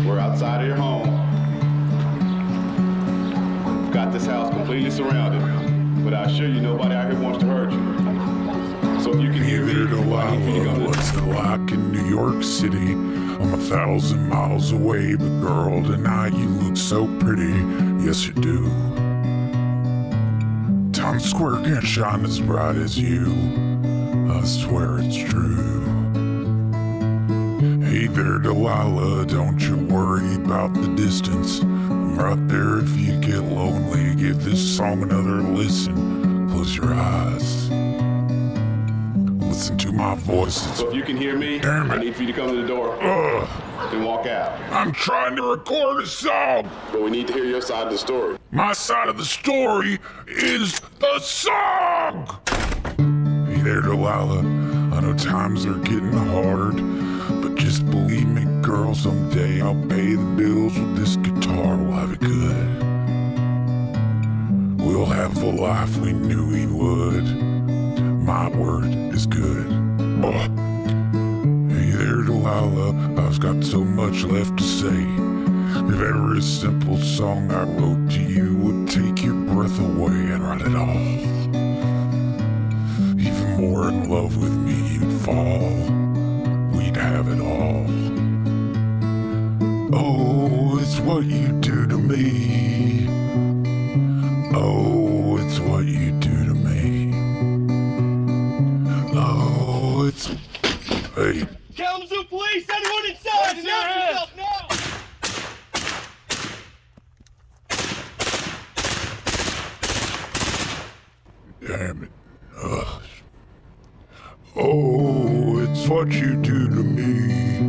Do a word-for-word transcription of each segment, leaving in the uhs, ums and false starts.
We're outside of your home. We've got this house completely surrounded, but I assure you nobody out here wants to hurt you. So if you can hear me, Neither do I need you to I. come to What's it like in New York City? I'm a thousand miles away, but girl, tonight you look so pretty. Yes, you do. Times Square can't shine as bright as you. I swear it's true. Hey there, Delilah, don't you worry about the distance. I'm right there if you get lonely. Give this song another listen. Close your eyes. Listen to my voice. So if you can hear me, Damn it. I need for you to come to the door Ugh, and walk out. I'm trying to record a song. But we need to hear your side of the story. My side of the story is the song. Hey there, Delilah. I know times are getting hard, but just believe me, girl, someday I'll pay the bills with this guitar. We'll have it good. We'll have the life we knew we would. My word is good. Oh. Hey there, Delilah. I've got so much left to say. If ever a simple song I wrote to you would take your breath away, I'd write it all. Even more in love with me you'd fall. We'd have it all. Oh, it's what you do to me. Oh, it's what you do to me. Oh, it's... Hey. Kalamazoo police, anyone inside? Announce yourself now! Damn it. Ugh. Oh, it's what you do to me.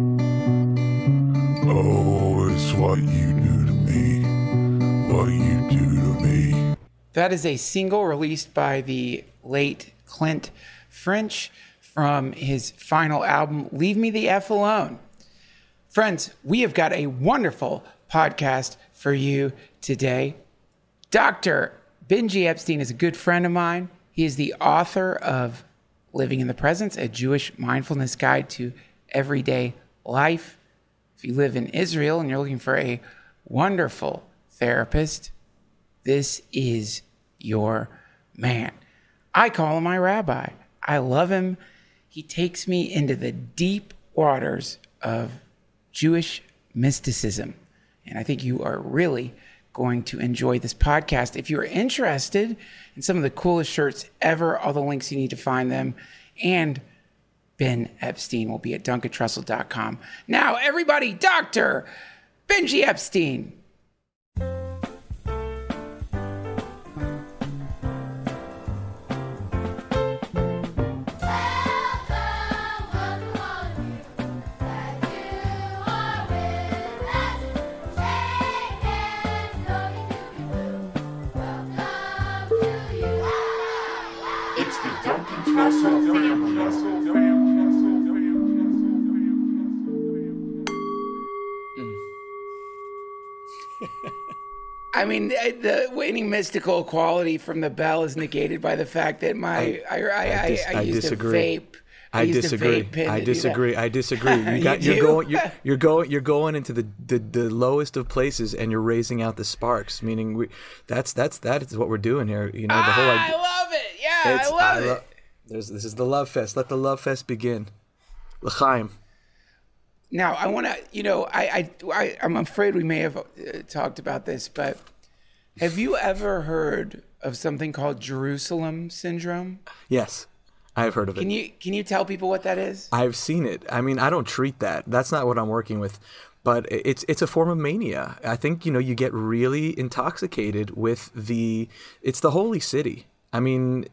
Oh, it's what you do to me. What you do to me. That is a single released by the late Clint French from his final album, Leave Me the F Alone. Friends, we have got a wonderful podcast for you today. Doctor Benji Epstein is a good friend of mine. He is the author of Living in the Presence, a Jewish mindfulness guide to everyday life. If you live in Israel and you're looking for a wonderful therapist, this is your man. I call him my rabbi. I love him. He takes me into the deep waters of Jewish mysticism. And I think you are really going to enjoy this podcast. If you're interested in some of the coolest shirts ever, all the links you need to find them, and Ben Epstein will be at duncan trussell dot com. Now, everybody, Doctor Benji Epstein. I mean, the any mystical quality from the bell is negated by the fact that my I I I, I, dis- I, I used disagree. to vape. I, I used disagree. To vape pen I to do disagree. that. I disagree. You got You you're do? going you're, you're going you're going into the, the, the lowest of places and you're raising out the sparks. Meaning we that's that's that is what we're doing here. You know the whole Ah, idea. I love it. Yeah, It's- I love I it. lo- There's this is the love fest. Let the love fest begin. L'chaim. Now, I want to, you know, I, I, I, I'm afraid we may have uh, talked about this, but have you ever heard of something called Jerusalem syndrome? Yes, I have heard of it. Can you can you tell people what that is? I've seen it. I mean, I don't treat that. That's not what I'm working with. But it's it's a form of mania. I think, you know, you get really intoxicated with the, it's the holy city. I mean,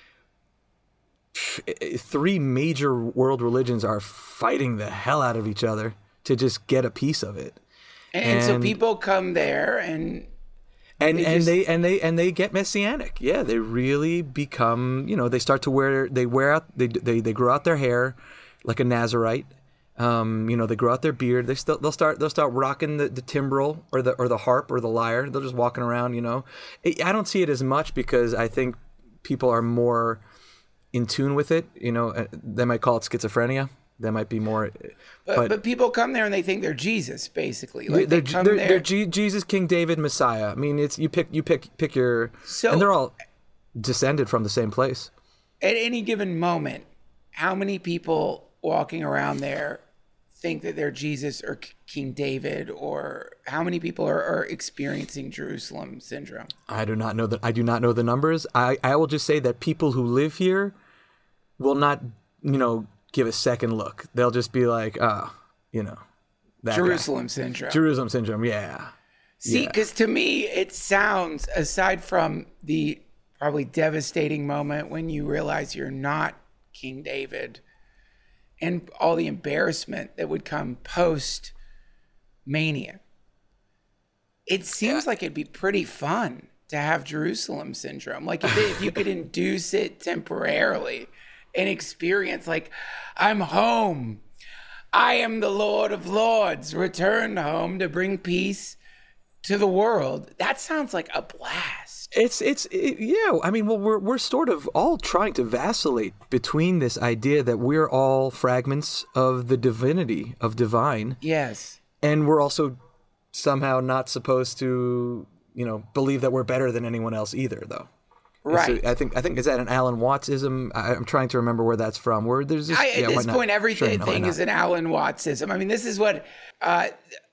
three major world religions are fighting the hell out of each other to just get a piece of it. And, and so And- people come there and and They and just- they and they and they get messianic. Yeah, they really become, you know, they start to wear they wear out they they they grow out their hair like a Nazarite. Um, you know, they grow out their beard. They still they'll start they'll start rocking the, the timbrel or the or the harp or the lyre. They're just walking around. You know, I don't see it as much because I think people are more in tune with it. You know, they might call it schizophrenia. That might be more. But, But, but people come there and they think they're Jesus, basically. Like they're, they come they're, there. they're G- Jesus, King David, Messiah. I mean, it's you pick you pick pick your. So- and they're all descended from the same place. At any given moment, how many people walking around there think that they're Jesus or K- King David, or how many people are, are experiencing Jerusalem syndrome? I do not know that. I do not know the numbers. I, I will just say that people who live here will not, you know, give a second look. They'll just be like, oh, you know, that guy. Jerusalem syndrome. Jerusalem syndrome. Yeah. See, Yeah. because to me, it sounds, aside from the probably devastating moment when you realize you're not King David and all the embarrassment that would come post mania, it seems like it'd be pretty fun to have Jerusalem syndrome. Like if, if you could induce it temporarily and experience, like, I'm home. I am the Lord of Lords, returned home to bring peace to the world. That sounds like a blast. It's it's it, yeah. I mean, well, we're we're sort of all trying to vacillate between this idea that we're all fragments of the divinity of divine, Yes. and we're also somehow not supposed to, you know, believe that we're better than anyone else either, though. Right. So I think I think is that an Alan Wattsism? I, I'm trying to remember where that's from. Where there's this, I, yeah, at why this not? point, Sure, everything no, why is not? an Alan Wattsism. I mean, this is what uh,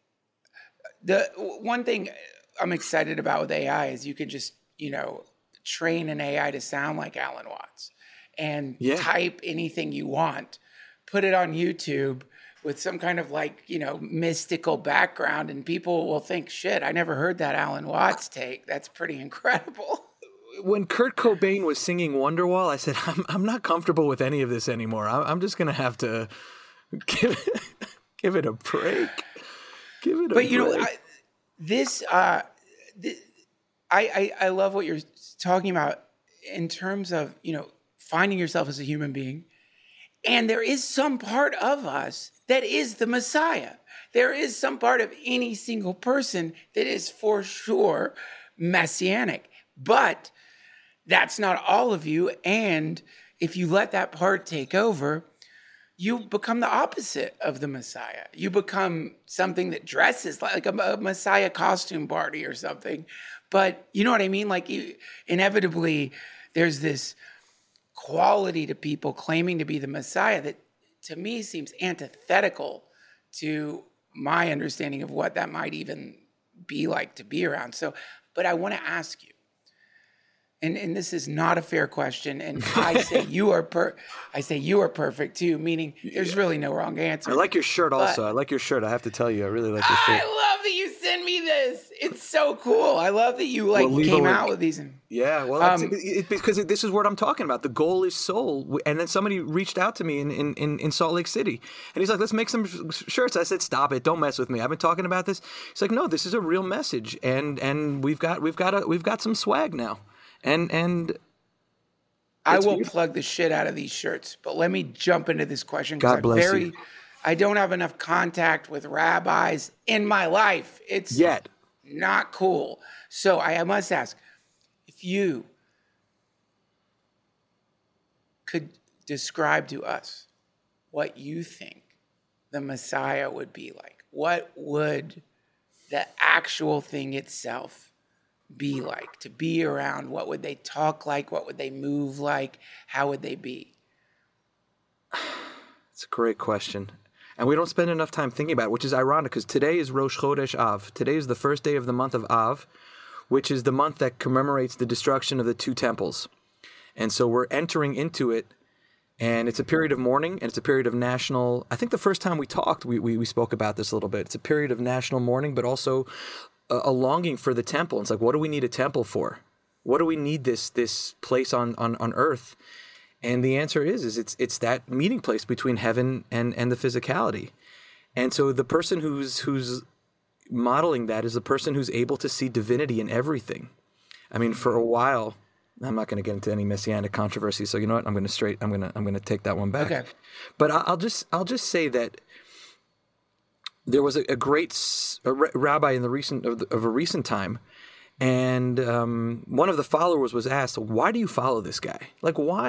the one thing I'm excited about with A I is you can just, you know, train an A I to sound like Alan Watts and Yeah. type anything you want, put it on YouTube with some kind of, like, you know, mystical background, and people will think, shit, I never heard that Alan Watts take. That's pretty incredible. When Kurt Cobain was singing Wonderwall, I said, I'm I'm not comfortable with any of this anymore. I'm, I'm just gonna have to give it, give it a break. Give it a But you know, break. I, this, uh, th- I, I I love what you're talking about in terms of, you know, finding yourself as a human being, and there is some part of us that is the Messiah. There is some part of any single person that is for sure messianic, but that's not all of you. And if you let that part take over, you become the opposite of the Messiah. You become something that dresses like a, a Messiah costume party or something. But you know what I mean? Like, you, inevitably, there's this quality to people claiming to be the Messiah that, to me, seems antithetical to my understanding of what that might even be like to be around. So, but I want to ask you, and, and this is not a fair question, and I say you are per, I say you are perfect too, meaning there's really no wrong answer. I like your shirt also. But- I like your shirt. I have to tell you, I really like your I shirt. love that you send me this. It's so cool. I love that you like Well, leave a came link. out with these. Yeah, well, Um, it's, it, it- because this is what I'm talking about. The goal is soul. And then somebody reached out to me in, in, in, in Salt Lake City. And he's like, let's make some sh- shirts. I said, stop it. Don't mess with me. I've been talking about this. He's like, no, this is a real message. And and we've got we've got a, we've got some swag now. And and I It's will beautiful. plug the shit out of these shirts, but let me jump into this question God I'm bless very, you. I don't have enough contact with rabbis in my life. It's yet. not cool. So I, I must ask, if you could describe to us what you think the Messiah would be like, what would the actual thing itself be like to be around? What would they talk like? What would they move like? How would they be? It's a great question. And we don't spend enough time thinking about it, which is ironic because today is Rosh Chodesh Av. Today is the first day of the month of Av, which is the month that commemorates the destruction of the two temples. And so we're entering into it, and it's a period of mourning, and it's a period of national... I think the first time we talked, we, we, we spoke about this a little bit. It's a period of national mourning, but also a, a longing for the temple. It's like, what do we need a temple for? What do we need this this place on, on, on earth? And the answer is, is it's it's that meeting place between heaven and, and the physicality. And so the person who's who's modeling that is the person who's able to see divinity in everything. I mean, for a while, I'm not going to get into any messianic controversy. So you know what? I'm going to straight. I'm going to I'm going to take that one back. Okay. But I- I'll just I'll just say that there was a, a great s- a ra- rabbi in the recent of, the, of a recent time. And um, one of the followers was asked, why do you follow this guy? Like, why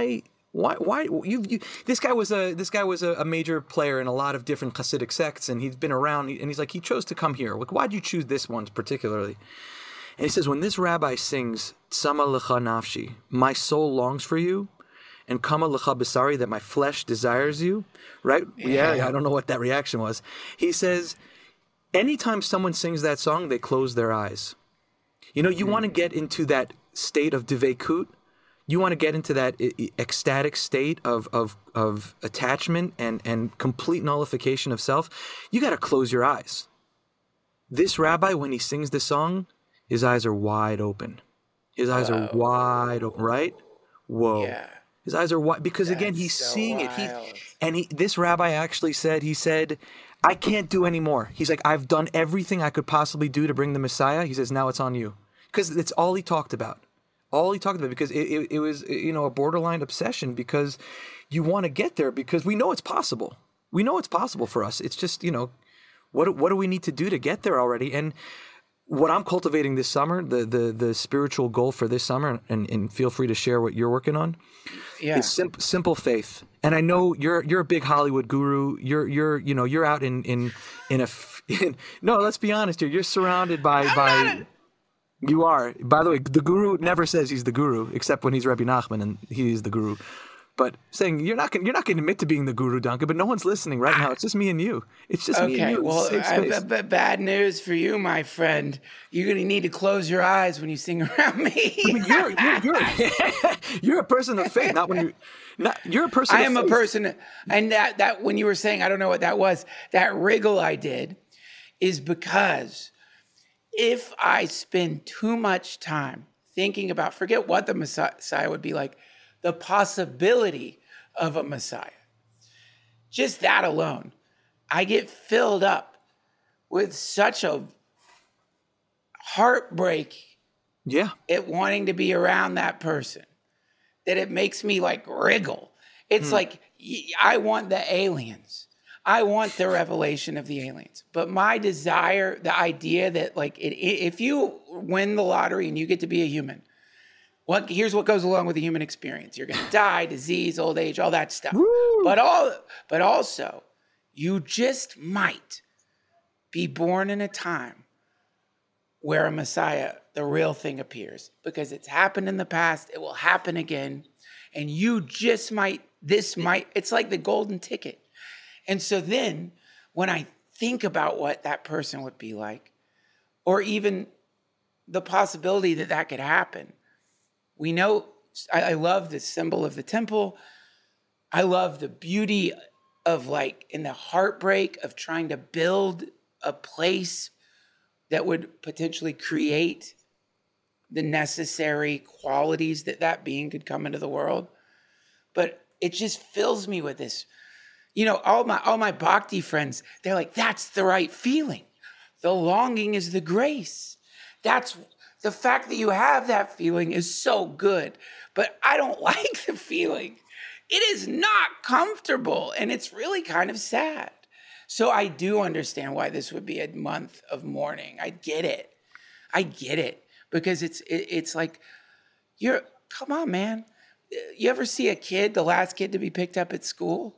Why? Why? You, you? This guy was a this guy was a, a major player in a lot of different Hasidic sects, and he's been around. And he's like, he chose to come here. Like, why'd you choose this one particularly? And he says, when this rabbi sings, "Tzama lecha nafshi," my soul longs for you, and "Kama lecha besari," that my flesh desires you. Right? Yeah. yeah. I don't know what that reaction was. He says, anytime someone sings that song, they close their eyes. You know, you mm. want to get into that state of devekut. You want to get into that ecstatic state of of of attachment and, and complete nullification of self. You got to close your eyes. This rabbi, when he sings the song, his eyes are wide open. His eyes Whoa. are wide open, right? Whoa. Yeah. His eyes are wide because That's again he's so seeing wild. it. He and he this rabbi actually said he said, I can't do any more. He's like, I've done everything I could possibly do to bring the Messiah. He says, now it's on you, because it's all he talked about. All he talked about, because it, it, it was, you know, a borderline obsession, because you want to get there, because we know it's possible. We know it's possible for us. It's just, you know, what what do we need to do to get there already? And what I'm cultivating this summer, the the the spiritual goal for this summer, and, and feel free to share what you're working on, yeah. is sim- simple faith. And I know you're you're a big Hollywood guru. You're you're you know you're out in in in a in, no. Let's be honest here. You're surrounded by I'm by. Not a- You are. By the way, the guru never says he's the guru, except when he's Rebbe Nachman and he is the guru. But saying you're not going, you're not going to admit to being the guru, Duncan. But no one's listening right now. It's just me and you. It's just okay, me and you. Well, I, b- bad news for you, my friend. You're going to need to close your eyes when you sing around me. I mean, you're you're you're, you're a person of faith, not when you. Not, you're a person. I of am faith. a person, and that that when you were saying, I don't know what that was. That wriggle I did is because if I spend too much time thinking about, forget what the Messiah would be like, the possibility of a Messiah, just that alone, I get filled up with such a heartbreak yeah. at wanting to be around that person that it makes me like wriggle. It's mm. like, I want the aliens. I want the revelation of the aliens. But my desire, the idea that like, it, if you win the lottery and you get to be a human, what here's what goes along with the human experience. You're going to die, disease, old age, all that stuff. Woo! But all, but also, you just might be born in a time where a Messiah, the real thing, appears. Because it's happened in the past, it will happen again. And you just might, this might, it's like the golden ticket. And so then when I think about what that person would be like, or even the possibility that that could happen, we know, I, I love the symbol of the temple. I love the beauty of like, in the heartbreak of trying to build a place that would potentially create the necessary qualities that that being could come into the world. But it just fills me with this. You know, all my all my bhakti friends, they're like, that's the right feeling. The longing is the grace. That's the fact that you have that feeling is so good. But I don't like the feeling. It is not comfortable, and it's really kind of sad. So I do understand why this would be a month of mourning. I get it. I get it. Because it's it, it's like, you're, come on, man. You ever see a kid, the last kid to be picked up at school?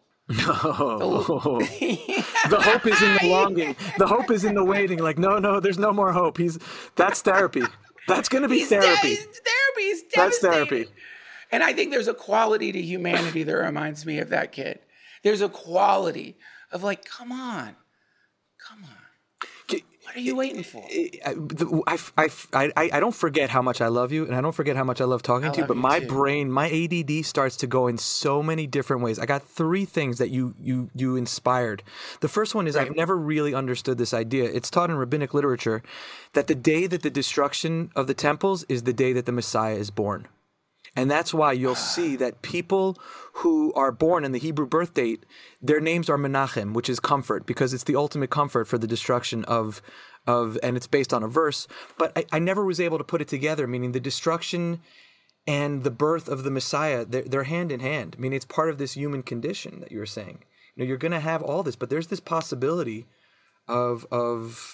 No. The, the hope is in the longing. The hope is in the waiting. Like, no, no, there's no more hope. He's that's therapy. That's going to be he's therapy. De- therapy. He's That's therapy. And I think there's a quality to humanity that reminds me of that kid. There's a quality of like, come on, come on. What are you waiting for? I, I, I, I don't forget how much I love you, and I don't forget how much I love talking I to you, love but you my too. brain, my A D D starts to go in so many different ways. I got three things that you you you inspired. The first one is right. I've never really understood this idea. It's taught in rabbinic literature that the day that the destruction of the temples is the day that the Messiah is born. And that's why you'll see that people who are born in the Hebrew birth date, their names are Menachem, which is comfort, because it's the ultimate comfort for the destruction of, of and it's based on a verse. But I, I never was able to put it together, meaning the destruction and the birth of the Messiah, they're, they're hand in hand. I mean, it's part of this human condition that you're saying. You know, you're going to have all this, but there's this possibility of of...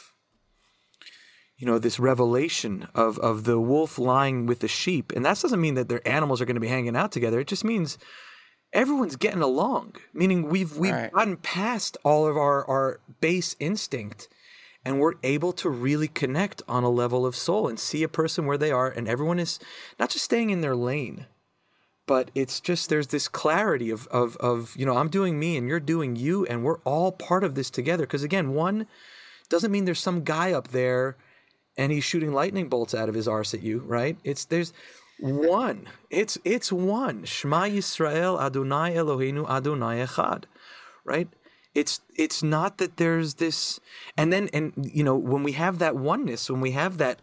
you know, this revelation of, of the wolf lying with the sheep. And that doesn't mean that their animals are going to be hanging out together. It just means everyone's getting along. Meaning we've we've Right. gotten past all of our, our base instinct, and we're able to really connect on a level of soul and see a person where they are, and everyone is not just staying in their lane, but it's just there's this clarity of of of you know, I'm doing me and you're doing you, and we're all part of this together. Because again, one doesn't mean there's some guy up there and he's shooting lightning bolts out of his arse at you, right? It's there's one. It's it's one. Shema Yisrael Adonai Eloheinu Adonai Echad, right? It's it's not that there's this, and then and you know, when we have that oneness, when we have that,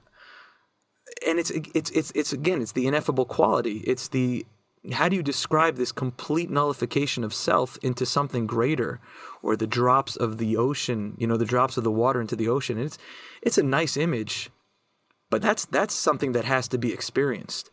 and it's it's it's it's again, it's the ineffable quality. It's the how do you describe this complete nullification of self into something greater, or the drops of the ocean, you know, the drops of the water into the ocean? And it's it's a nice image, but that's that's something that has to be experienced.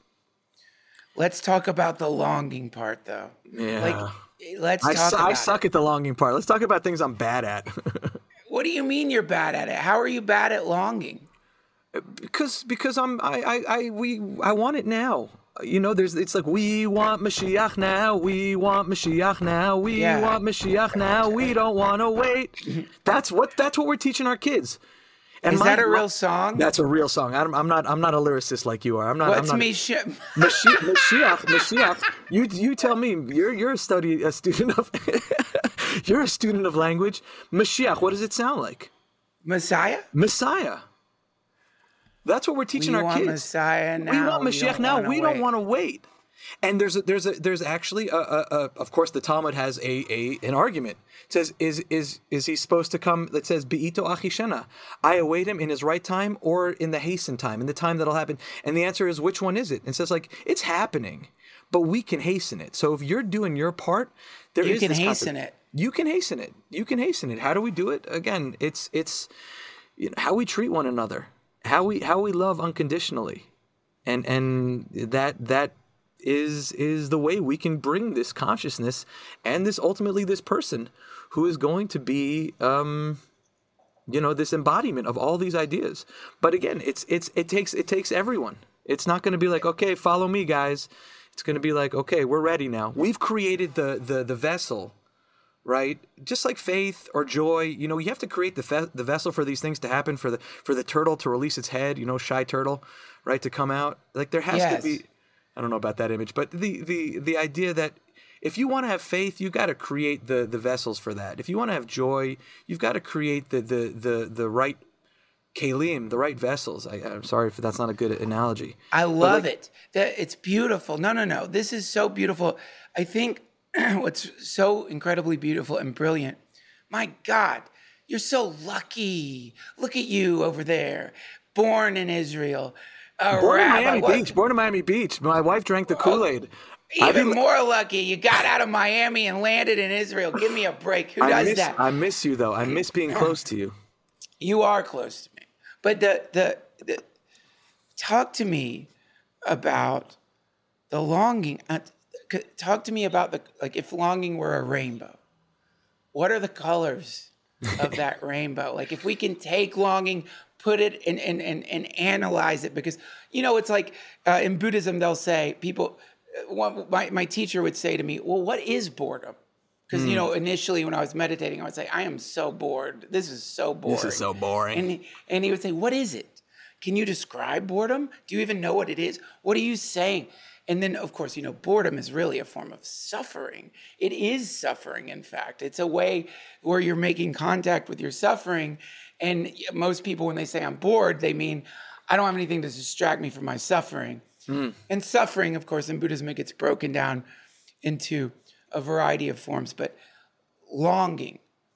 Let's talk about the longing part, though. Yeah. Like, let's I, talk su- about I suck it. at the longing part. Let's talk about things I'm bad at. What do you mean you're bad at it? How are you bad at longing? because because I'm I, I I we I want it now. You know, there's it's like we want Mashiach now, we want Mashiach now, we Yeah. want Mashiach now, we don't want to wait. That's what that's what we're teaching our kids. And Is my- that a my- real song? That's a real song. I'm, I'm not I'm not a lyricist like you are. I'm not. What's I'm not, me? Sh- Mashi- Mashiach, Mashiach. You you tell me. You're you're a study a student of you're a student of language. Mashiach. What does it sound like? Messiah? Messiah. That's what we're teaching We our want kids. Messiah now. We want Mashiach don't now. wanna We don't wait. want to wait. And there's a, there's a, there's actually a, a, a of course the Talmud has a, a an argument. It says is is is he supposed to come? That says Beito Achishena. I await him in his right time or in the hastened time, in the time that'll happen. And the answer is, which one is it? And it says like it's happening, but we can hasten it. So if you're doing your part, there You is can this hasten concept. it. You can hasten it. You can hasten it. How do we do it? Again, it's it's you know, how we treat one another, how we how we love unconditionally, and and that that is is the way we can bring this consciousness and this ultimately this person who is going to be um you know this embodiment of all these ideas. But again, it's it's it takes it takes everyone. It's not going to be like, okay, follow me guys. It's going to be like, okay, we're ready now. We've created the the the vessel, right? Just like faith or joy, you know, you have to create the fe- the vessel for these things to happen, for the for the turtle to release its head, you know, shy turtle, right, to come out. Like there has Yes. to be, I don't know about that image, but the the the idea that if you want to have faith, you got to create the the vessels for that. If you want to have joy, you've got to create the the the the right kalim, the right vessels. I, I'm sorry if that's not a good analogy. I love like- it. That it's beautiful. No, no, no. This is so beautiful. I think what's so incredibly beautiful and brilliant. My God, you're so lucky. Look at you over there, born in Israel. A Born in rabbi. Miami What- Beach. Born in Miami Beach. My wife drank the Kool-Aid. I've Even been- more lucky, you got out of Miami and landed in Israel. Give me a break. Who I does miss, that? I miss you though. I miss being close to you. You are close to me. But the, the the talk to me about the longing. Uh, c- talk to me about the like if longing were a rainbow. What are the colors of that rainbow? Like if we can take longing, put it and and and, and analyze it, because you know it's like uh, in Buddhism they'll say people. uh, One, my my teacher would say to me, "Well, what is boredom?" Because you know, initially when I was meditating, I would say, "I am so bored. This is so boring. This is so boring. And he, and he would say, "What is it? Can you describe boredom? Do you even know what it is? What are you saying?" And then, of course, you know, boredom is really a form of suffering. It is suffering, in fact. It's a way where you're making contact with your suffering. And most people, when they say I'm bored, they mean I don't have anything to distract me from my suffering. And suffering, of course, in Buddhism, it gets broken down into a variety of forms. But longing,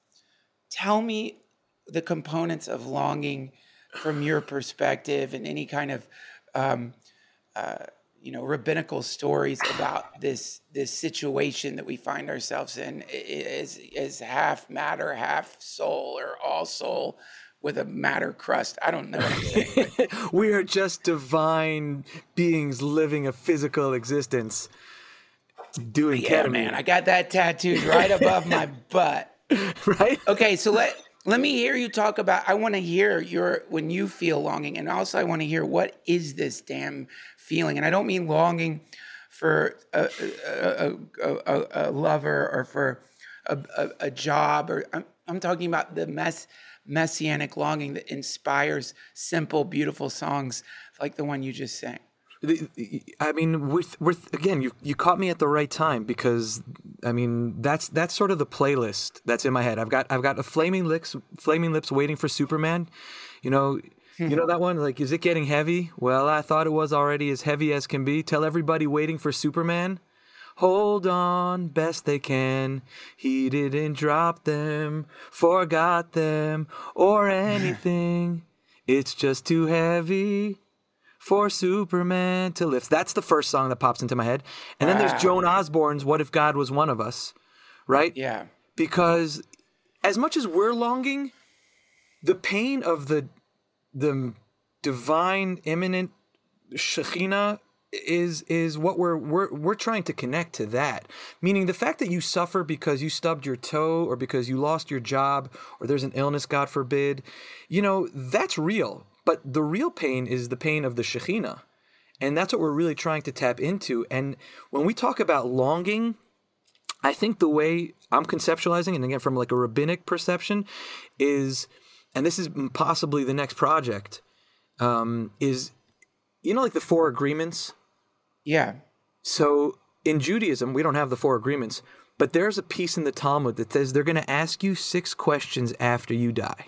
tell me the components of longing from your perspective and any kind of, um, uh, you know, rabbinical stories about this this situation that we find ourselves in is is half matter, half soul, or all soul with a matter crust. I don't know what I'm saying. We are just divine beings living a physical existence. Doing Yeah, ketamine, man, I got that tattooed right above my butt. right? Okay, so let let me hear you talk about. I want to hear your when you feel longing, and also I want to hear what is this damn feeling. And I don't mean longing for a, a, a, a, a lover or for a, a, a job, or I'm, I'm talking about the mess, messianic longing that inspires simple, beautiful songs like the one you just sang. I mean, with with again, you you caught me at the right time, because I mean that's that's sort of the playlist that's in my head. I've got I've got a Flaming Lips, Flaming Lips, Waiting for Superman. You know, you know that one. Like, is it getting heavy? Well, I thought it was already as heavy as can be. Tell everybody waiting for Superman, hold on, best they can. He didn't drop them, forgot them, or anything. It's just too heavy for Superman to lift. That's the first song that pops into my head. And then Wow. there's Joan Osborne's What If God Was One of Us, right? Yeah. Because as much as we're longing, the pain of the the divine, imminent Shekhinah is is what we're we're we're trying to connect to that. Meaning the fact that you suffer because you stubbed your toe, or because you lost your job, or there's an illness, God forbid, you know, that's real. But the real pain is the pain of the Shekhinah. And that's what we're really trying to tap into. And when we talk about longing, I think the way I'm conceptualizing, and again, from like a rabbinic perception, is, and this is possibly the next project, um, is, you know, like the four agreements? Yeah. So in Judaism, we don't have the four agreements, but there's a piece in the Talmud that says they're going to ask you six questions after you die.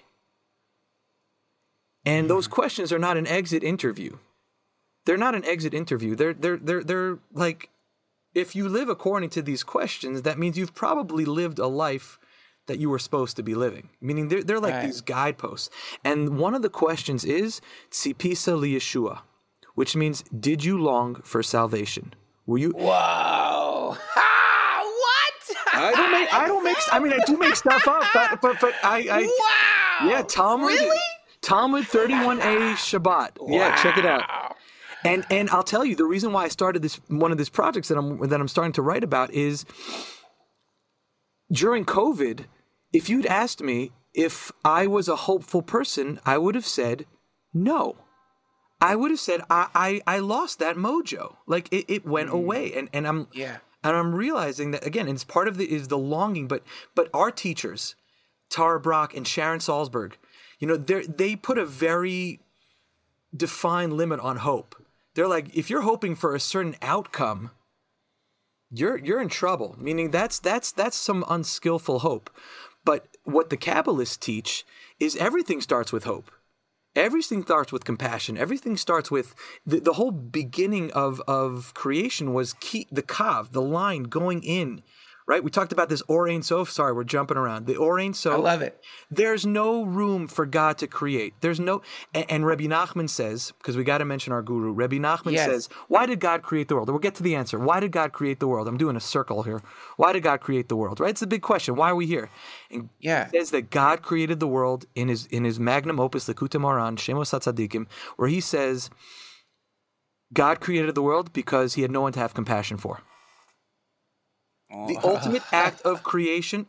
And those questions are not an exit interview. They're not an exit interview. They're they're they're they're like, if you live according to these questions, that means you've probably lived a life that you were supposed to be living. Meaning they're they're like Right. these guideposts. And one of the questions is Tzipisa li Yeshua, which means, did you long for salvation? Were you? Whoa. Ha! What? I don't make. I don't make. I mean, I do make stuff up, but but, but I. I Wow. Yeah, Talmud. Really? Talmud thirty-one A Shabbat. Yeah, check it out. Wow. And and I'll tell you, the reason why I started this, one of these projects that I'm that I'm starting to write about, is during COVID, if you'd asked me if I was a hopeful person, I would have said no. I would have said I I, I lost that mojo. Like it, it went away. And and I'm Yeah. and I'm realizing that, again, it's part of the is the longing, but but our teachers, Tara Brock and Sharon Salzberg, you know, they they put a very defined limit on hope. They're like, if you're hoping for a certain outcome, you're you're in trouble. Meaning that's that's that's some unskillful hope. But what the Kabbalists teach is everything starts with hope. Everything starts with compassion. Everything starts with the, the whole beginning of, of creation was key, the kav, the line going in, right? We talked about this Or Ein Sof. Sorry, we're jumping around. The Or Ein Sof. I love it. There's no room for God to create. There's no, and, and Rabbi Nachman says, because we got to mention our guru, Rabbi Nachman Yes. says, why did God create the world? We'll get to the answer. Why did God create the world? I'm doing a circle here. Why did God create the world, right? It's a big question. Why are we here? And Yeah. he says that God created the world in his in his magnum opus, Likutei Moharan, Shemos HaTzadikim, where he says, God created the world because he had no one to have compassion for. The ultimate act of creation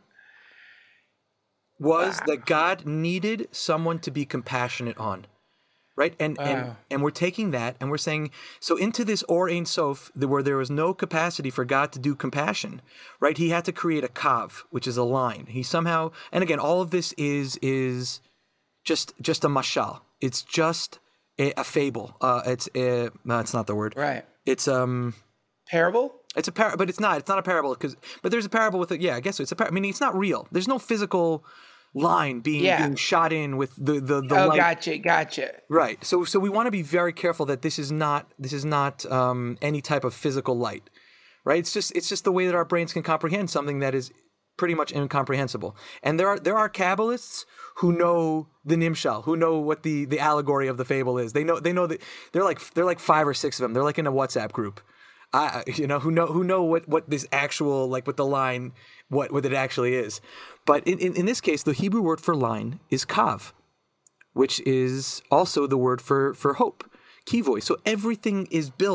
was that God needed someone to be compassionate on, right? And and Wow. and we're taking that and we're saying, so into this Or Ein Sof, the- where there was no capacity for God to do compassion, right? He had to create a kav, which is a line. He somehow, and again, all of this is is just just a mashal. It's just a, a fable. Uh, it's a, no, it's not the word. Right. It's um. Parable? It's a par, but it's not. It's not a parable because. But there's a parable with it. Yeah, I guess so. It's a. Par- I mean, it's not real. There's no physical line being Yeah. being shot in with the the the Oh, light. gotcha, gotcha. Right. So so we want to be very careful that this is not this is not um, any type of physical light. Right. It's just it's just the way that our brains can comprehend something that is pretty much incomprehensible. And there are there are Kabbalists who know the nimshal, who know what the the allegory of the fable is. They know they know that they're like they're like five or six of them. They're like in a WhatsApp group. I, you know, who know who know what, what this actual, like with the line, what, what it actually is. But in, in, in this case, the Hebrew word for line is kav, which is also the word for, for hope, kivoy. So everything is built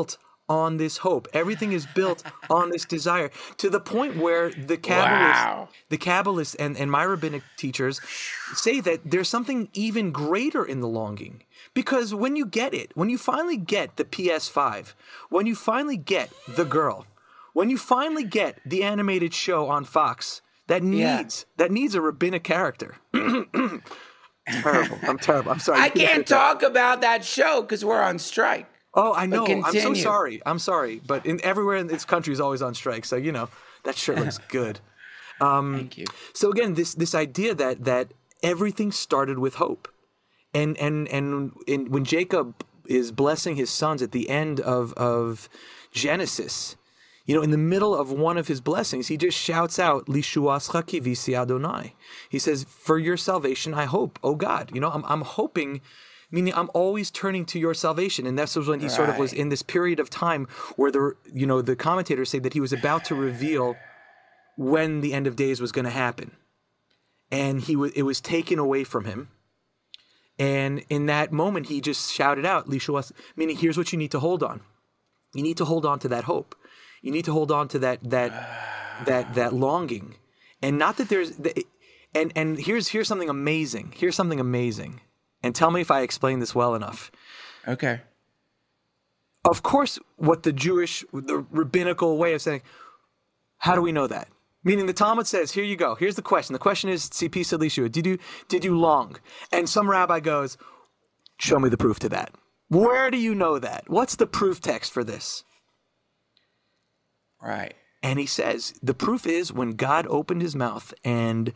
on this hope. Everything is built on this desire, to the point where the Kabbalists, Wow. the Kabbalists and, and my rabbinic teachers say that there's something even greater in the longing. Because when you get it, when you finally get the P S five, when you finally get the girl, when you finally get the animated show on Fox that Yeah. needs that needs a rabbinic character. Terrible. I'm terrible. I'm sorry. I You can't edit that. talk about that show because we're on strike. Oh, I know. I'm so continue. sorry. I'm sorry. But in everywhere in this country is always on strike. So, you know, that shirt looks good. Thank you. So again, this this idea that that everything started with hope. And and and in, when Jacob is blessing his sons at the end of of Genesis, you know, in the middle of one of his blessings, he just shouts out, "Lishuascha kivisi Adonai." He says, "For your salvation, I hope, oh God." You know, I'm I'm hoping, meaning I'm always turning to your salvation. And this was when he sort of was Right. in this period of time where the you know the commentators say that he was about to reveal when the end of days was going to happen, and he was it was taken away from him. And in that moment, he just shouted out, "Lishuas," meaning here's what you need to hold on. You need to hold on to that hope. You need to hold on to that that that that longing, and not that there's. And and here's here's something amazing. Here's something amazing. And tell me if I explain this well enough. Okay. Of course, what the Jewish, the rabbinical way of saying, how do we know that? Meaning the Talmud says, here you go. Here's the question. The question is, Tzipi Selishua, did you did you long? And some rabbi goes, show me the proof to that. Where do you know that? What's the proof text for this? Right. And he says, the proof is when God opened his mouth and,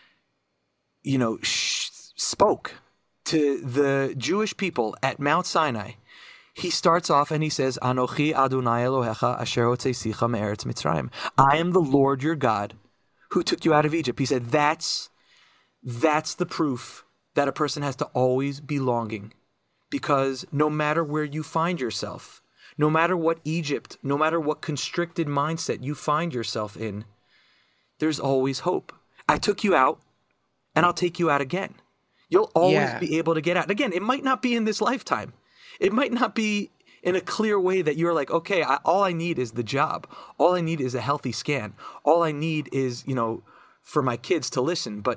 you know, sh- spoke to the Jewish people at Mount Sinai. He starts off and he says, Anochi Adonai Elohecha asher hotzeisicha me'eretz Mitzrayim. I am the Lord your God who took you out of Egypt. He said, that's, that's the proof that a person has to always be longing. Because no matter where you find yourself, no matter what Egypt, no matter what constricted mindset you find yourself in, there's always hope. I took you out, and I'll take you out again. You'll always Yeah. be able to get out. Again, it might not be in this lifetime. It might not be in a clear way that you're like, okay, I, all I need is the job. All I need is a healthy scan. All I need is, you know, for my kids to listen. But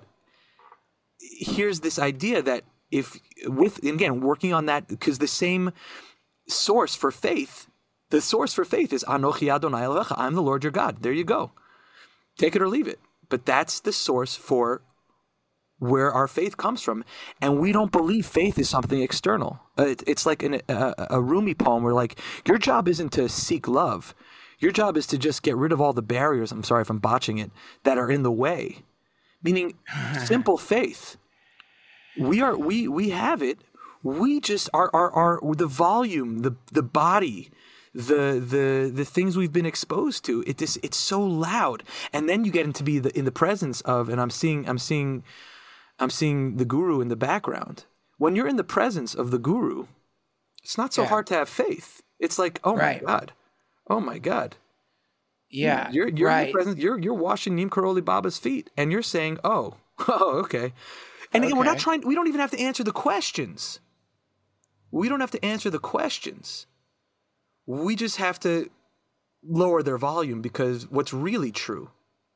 here's this idea that if, with, again, working on that, because the same source for faith, the source for faith is Anochi Adonai Elohecha. I'm the Lord your God. There you go. Take it or leave it. But that's the source for where our faith comes from. And we don't believe faith is something external. Uh, it, it's like an, a, a Rumi poem where, like, your job isn't to seek love. Your job is to just get rid of all the barriers, I'm sorry if I'm botching it, that are in the way. Meaning simple faith. We are we we have it. We just are are are the volume, the the body, the the the things we've been exposed to. It is it's so loud. And then you get into be the in the presence of, and I'm seeing I'm seeing I'm seeing the guru in the background. When you're in the presence of the guru, it's not so Yeah. hard to have faith. It's like, oh Right. my God. Oh my God. Yeah. You're you're in right. the presence, you're you're washing Neem Karoli Baba's feet, and you're saying, "Oh, oh, okay." And again, we're not Okay. trying. We don't even have to answer the questions. We don't have to answer the questions. We just have to lower their volume, because what's really true,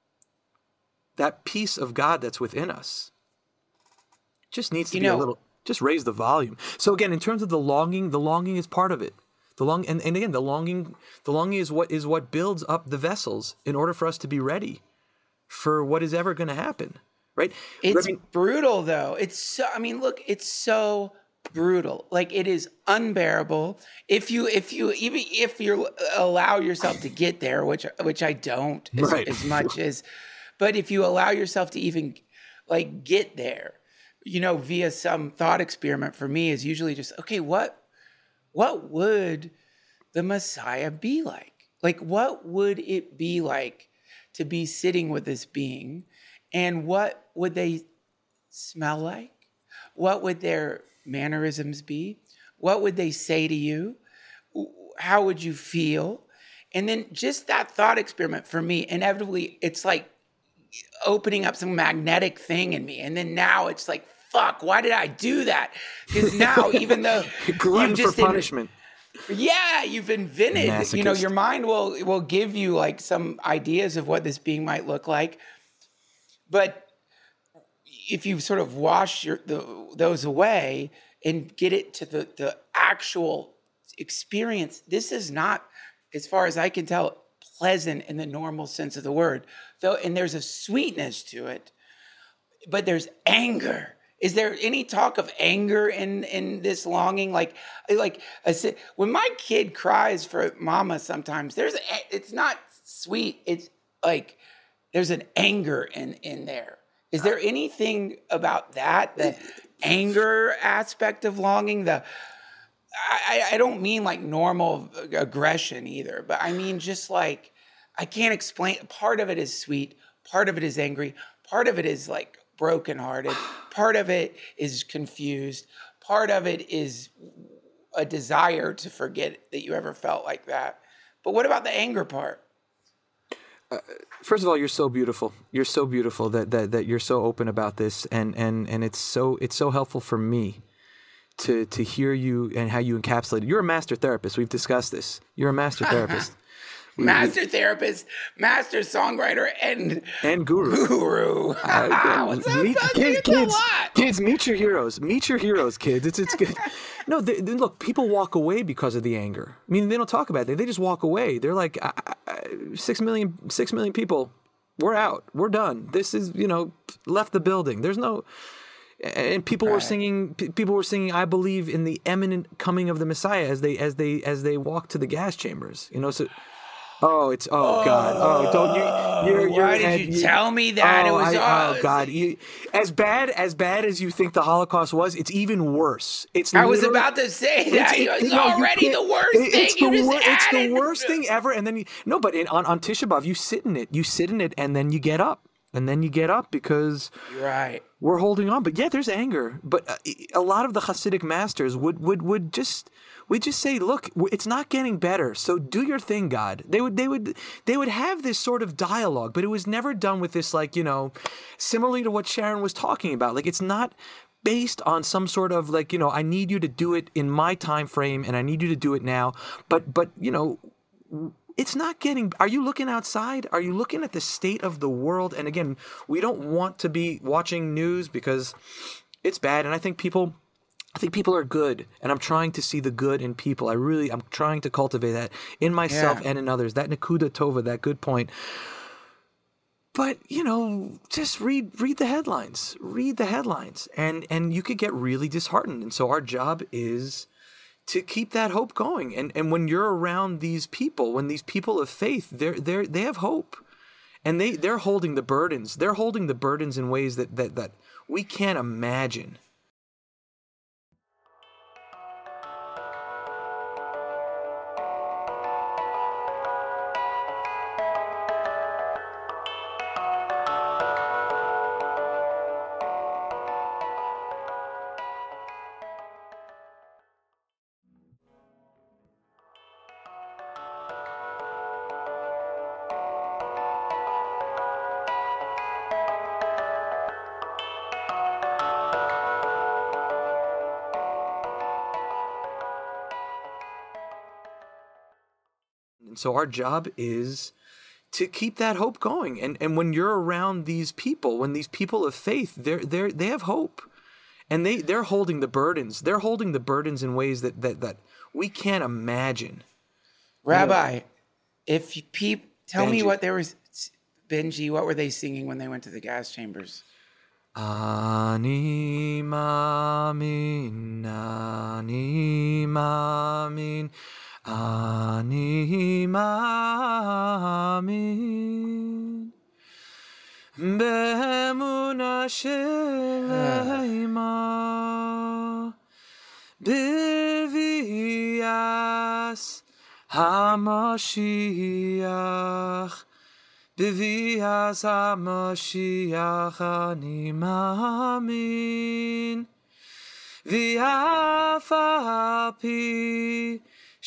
that peace of God that's within us, just needs to You be a know- little. Just raise the volume. So again, in terms of the longing, the longing is part of it. The long and, and again, the longing, the longing is what is what builds up the vessels in order for us to be ready for what is ever going to happen, right? It's I mean, brutal though. It's so I mean, look, it's so brutal. Like, it is unbearable. If you if you even if you allow yourself to get there, which which I don't as, Right. as much as, but if you allow yourself to even like get there, you know, via some thought experiment, for me is usually just, okay, what what would the Messiah be like? Like, what would it be like to be sitting with this being? And what would they smell like? What would their mannerisms be? What would they say to you? How would you feel? And then just that thought experiment, for me, inevitably, it's like opening up some magnetic thing in me. And then now it's like, fuck, why did I do that? Because now, even though glutton you've for just in- punishment. Yeah, you've invented. You know, Masochist. your mind will will give you like some ideas of what this being might look like, but if you sort of wash your the, those away and get it to the the actual experience, this is not, as far as I can tell, pleasant in the normal sense of the word. Though, and there's a sweetness to it, but there's anger. Is there any talk of anger in in this longing? Like, like I said, when my kid cries for mama, sometimes there's a- it's not sweet. It's like there's an anger in in there. Is there anything about that, the anger aspect of longing? The I, I don't mean like normal aggression either, but I mean just like I can't explain. Part of it is sweet, part of it is angry, part of it is like brokenhearted, part of it is confused, part of it is a desire to forget that you ever felt like that. But what about the anger part? First of all, you're so beautiful. You're so beautiful that that that you're so open about this, and and and it's so it's so helpful for me to to hear you and how you encapsulate it. You're a master therapist. We've discussed this. You're a master therapist. Master therapist, master songwriter, and And guru. guru. Uh, What's up, meet, Dusty? kids, It's a kids, lot. kids, meet your heroes. Meet your heroes, kids. It's it's good. No, they, they- look, people walk away because of the anger. I mean, they don't talk about it. They just walk away. They're like, I, I, six million, six million people. We're out. We're done. This is, you know, left the building. There's no. And people were Right. singing. p- People were singing. I believe in the imminent coming of the Messiah as they as they as they walk to the gas chambers. You know, so. Oh, it's oh God! Oh, don't you? You're, you're Why did head- you tell me that? Oh, It was I- all- oh God! You, as bad as bad as you think the Holocaust was, it's even worse. It's I was literally- about to say it's- that. it- It's no, you already can't- the worst it- thing. It's You the, just wor- it's the added- worst thing ever. And then you, no, but in, on on Tisha B'av, you sit in it. You sit in it, and then you get up, and then you get up because Right. we're holding on. But yeah, there's anger. But uh, a lot of the Hasidic masters would would would just we just say, look, it's not getting better. So do your thing, God. They would they would they would have this sort of dialogue, but it was never done with this, like, you know, similarly to what Sharon was talking about. Like, it's not based on some sort of, like, you know, I need you to do it in my time frame and I need you to do it now. But but you know, it's not getting. Are you looking outside? Are you looking at the state of the world? And again, we don't want to be watching news because it's bad. And I think people, I think people are good. And I'm trying to see the good in people. I really, I'm trying to cultivate that in myself Yeah. and in others. That Nakuda Tova, that good point. But, you know, just read read the headlines. Read the headlines. And and you could get really disheartened. And so our job is to keep that hope going. And and when you're around these people, when these people of faith, they're they're they have hope. And they, they're holding the burdens. They're holding the burdens in ways that that, that we can't imagine. And so our job is to keep that hope going. And and when you're around these people, when these people of faith, they're they're they have hope. And they, they're holding the burdens. They're holding the burdens in ways that that, that we can't imagine. Rabbi, if you peep, tell me Benji. what there was. Benji, what were they singing when they went to the gas chambers? Ani mamin, ani mamin, ani mamin. Be'emuna sheleima, b'vias hamashiach. B'vias HaMashiach ani ma'amin, v'af al pi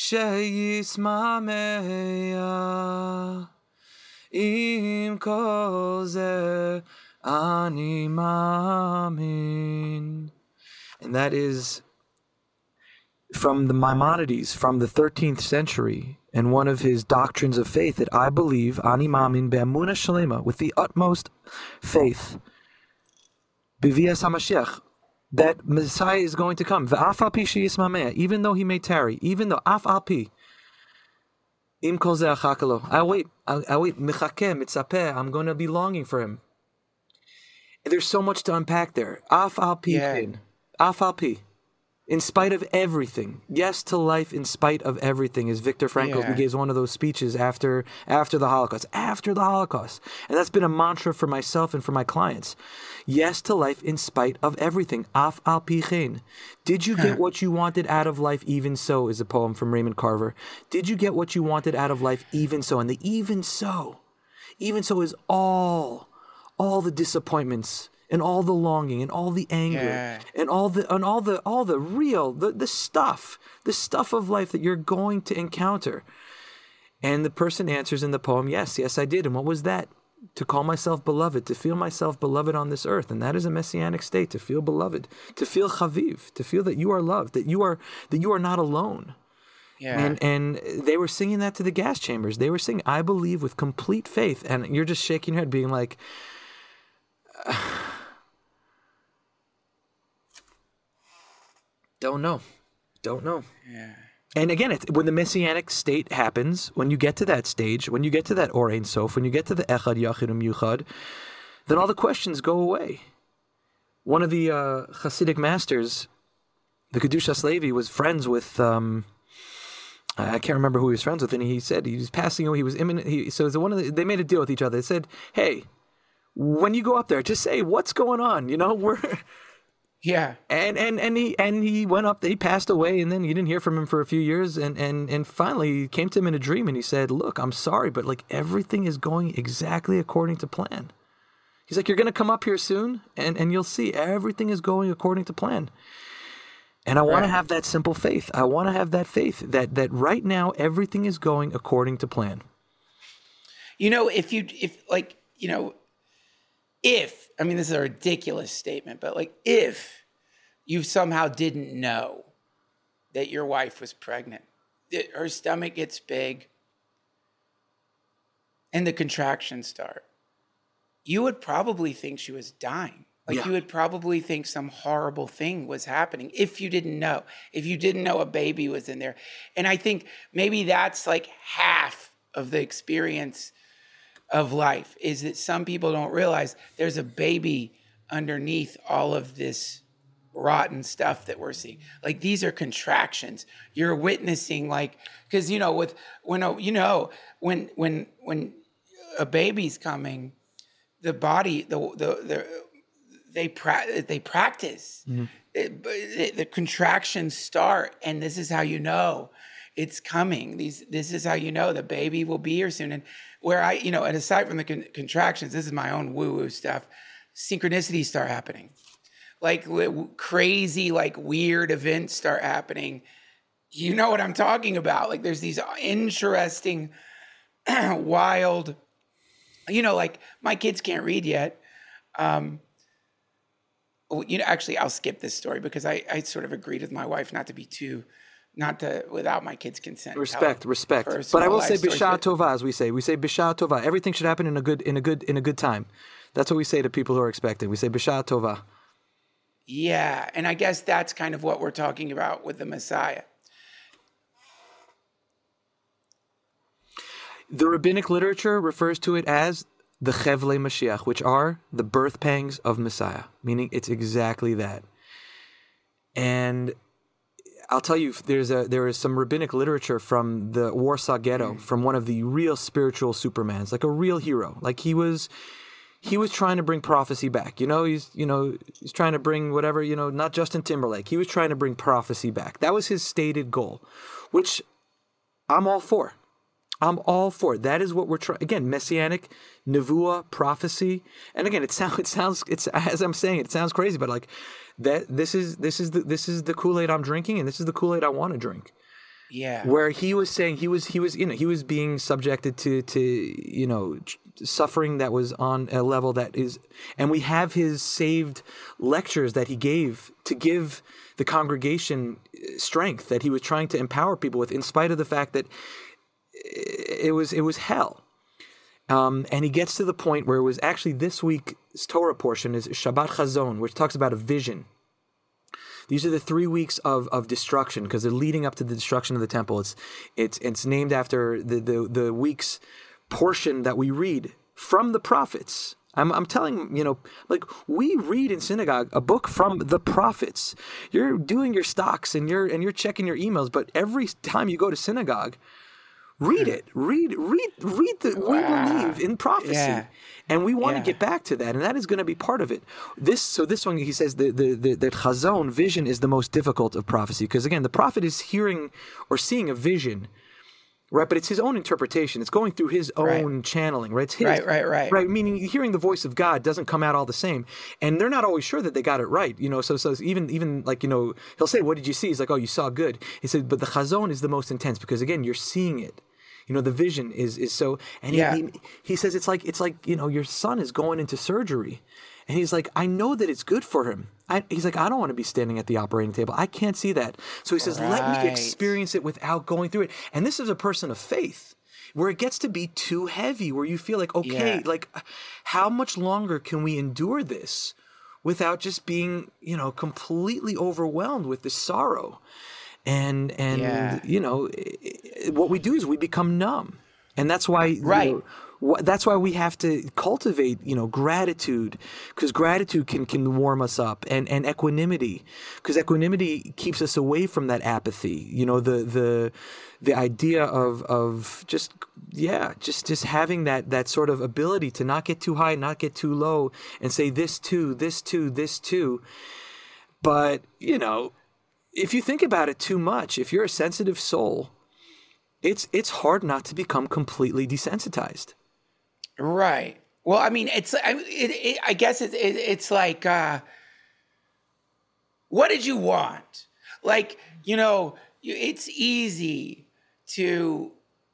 sheyismamea, im kol zeh ani ma'amin. And that is from the Maimonides from the thirteenth century, and one of his doctrines of faith that I believe, ani mamin be'amuna shalema, with the utmost faith, b'vias HaMashiach, that Messiah is going to come. V'af al pi sheyismameh, even though he may tarry, even though af al pi, im kol ze achakalo, I wait, I, I wait, michakeh, mitzapeh, I'm going to be longing for him. There's so much to unpack there. Af al pi, Yeah. af al pi. In spite of everything, yes to life in spite of everything, is Viktor Frankl. Yeah. He gives one of those speeches after after the Holocaust, after the Holocaust, and that's been a mantra for myself and for my clients. Yes to life in spite of everything. Af al pi chen. Did you get what you wanted out of life? Even so is a poem from Raymond Carver. Did you get what you wanted out of life? Even so, and the even so, even so is all, all the disappointments, and all the longing, and all the anger, Yeah. and all the and all the all the real the, the stuff, the stuff of life that you're going to encounter. And the person answers in the poem, yes, yes, I did. And what was that? To call myself beloved, to feel myself beloved on this earth, and that is a messianic state. To feel beloved, to feel chaviv, to feel that you are loved, that you are that you are not alone. Yeah. And and they were singing that to the gas chambers. They were singing, "I believe," with complete faith, and you're just shaking your head, being like. Don't know. Don't know. Yeah. And again, it's, when the messianic state happens, when you get to that stage, when you get to that Or Ein Sof, when you get to the Echad Yachid U'Miyuchad, then all the questions go away. One of the uh, Hasidic masters, the Kedushas Levi, was friends with, um, I can't remember who he was friends with, and he said he was passing away. He was imminent. He, so the one of the, they made a deal with each other. They said, "Hey, when you go up there, just say what's going on. You know, we're." Yeah. And and and he and he went up. He passed away, and then you didn't hear from him for a few years. And and and finally, he came to him in a dream, and he said, "Look, I'm sorry, but like everything is going exactly according to plan." He's like, "You're going to come up here soon, and and you'll see everything is going according to plan." And I want to Right. have that simple faith. I want to have that faith that that right now everything is going according to plan. You know, if you, if like, you know, if, I mean, this is a ridiculous statement, but like, if you somehow didn't know that your wife was pregnant, that her stomach gets big and the contractions start, you would probably think she was dying. Like Yeah. you would probably think some horrible thing was happening if you didn't know, if you didn't know a baby was in there. And I think maybe that's like half of the experience of life, is that some people don't realize there's a baby underneath all of this rotten stuff that we're seeing. Like these are contractions. You're witnessing, like, because you know, with when a, you know when when when a baby's coming, the body the the, the they pra- they practice. It- the, the contractions start, and this is how you know it's coming. These this is how you know the baby will be here soon. And where I, you know, and aside from the con- contractions, this is my own woo-woo stuff. Synchronicities start happening, like w- crazy, like weird events start happening. You know what I'm talking about? Like there's these interesting, wild. You know, like my kids can't read yet. Um, you know, actually, I'll skip this story because I, I sort of agreed with my wife not to be too, not to, without my kids' consent. Respect, tell respect. But personal I will life say stories, bisha but- tova, as we say. We say bisha tova. Everything should happen in a good, in a good, in a good time. That's what we say to people who are expecting. We say bisha tova. Yeah, and I guess that's kind of what we're talking about with the Messiah. The rabbinic literature refers to it as the Chevlei Mashiach, which are the birth pangs of Messiah, meaning it's exactly that. And I'll tell you, there's a there is some rabbinic literature from the Warsaw Ghetto, from one of the real spiritual supermans, like a real hero. Like he was, he was trying to bring prophecy back. You know, he's you know he's trying to bring whatever, you know, not Justin Timberlake. He was trying to bring prophecy back. That was his stated goal, which I'm all for. I'm all for it. That is what we're trying. Again, messianic, nevuah, prophecy, and again, it sounds. It sounds. It's as I'm saying. It sounds crazy, but like that. This is this is the this is the Kool-Aid I'm drinking, and this is the Kool-Aid I want to drink. Yeah. where he was saying he was he was you know he was being subjected to to you know suffering that was on a level that is, and we have his saved lectures that he gave to give the congregation strength that he was trying to empower people with, in spite of the fact that it was it was hell. Um, and he gets to the point where it was actually this week's Torah portion is Shabbat Chazon, which talks about a vision. These are the three weeks of, of destruction, because they're leading up to the destruction of the temple. It's it's it's named after the, the, the week's portion that we read from the prophets. I'm I'm telling, you know, like, we read in synagogue a book from the prophets. You're doing your stocks and you're and you're checking your emails, but every time you go to synagogue, read it. Read, read, read the, wow. We believe in prophecy. Yeah. And we want yeah. to get back to that. And that is going to be part of it. This, so this one, he says the, the, the, the chazon, vision, is the most difficult of prophecy. Because again, the prophet is hearing or seeing a vision, right? But it's his own interpretation. It's going through his own right. channeling, right? It's his, right, right, right. Right, meaning hearing the voice of God doesn't come out all the same. And they're not always sure that they got it right. You know, so, so even, even like, you know, he'll say, what did you see? He's like, oh, you saw good. He said, but the chazon is the most intense because, again, you're seeing it. You know, the vision is is so, and yeah. he, he he says it's like it's like you know, your son is going into surgery, and he's like, I know that it's good for him. I, he's like, I don't want to be standing at the operating table. I can't see that. So he says, right. let me experience it without going through it. And this is a person of faith, where it gets to be too heavy, where you feel like, okay, yeah. like, how much longer can we endure this without just being, you know, completely overwhelmed with this sorrow? And, and yeah. you know, what we do is we become numb. And that's why, right. you know, wh- that's why we have to cultivate, you know, gratitude, because gratitude can, can warm us up, and, and equanimity, because equanimity keeps us away from that apathy. You know, the, the, the idea of, of just, yeah, just, just having that, that sort of ability to not get too high, not get too low, and say this too, this too, this too. But, you know, if you think about it too much, if you're a sensitive soul, it's it's hard not to become completely desensitized. Right. Well, I mean, it's I, it, it, I guess it's it, it's like, uh, what did you want? Like, you know, it's easy to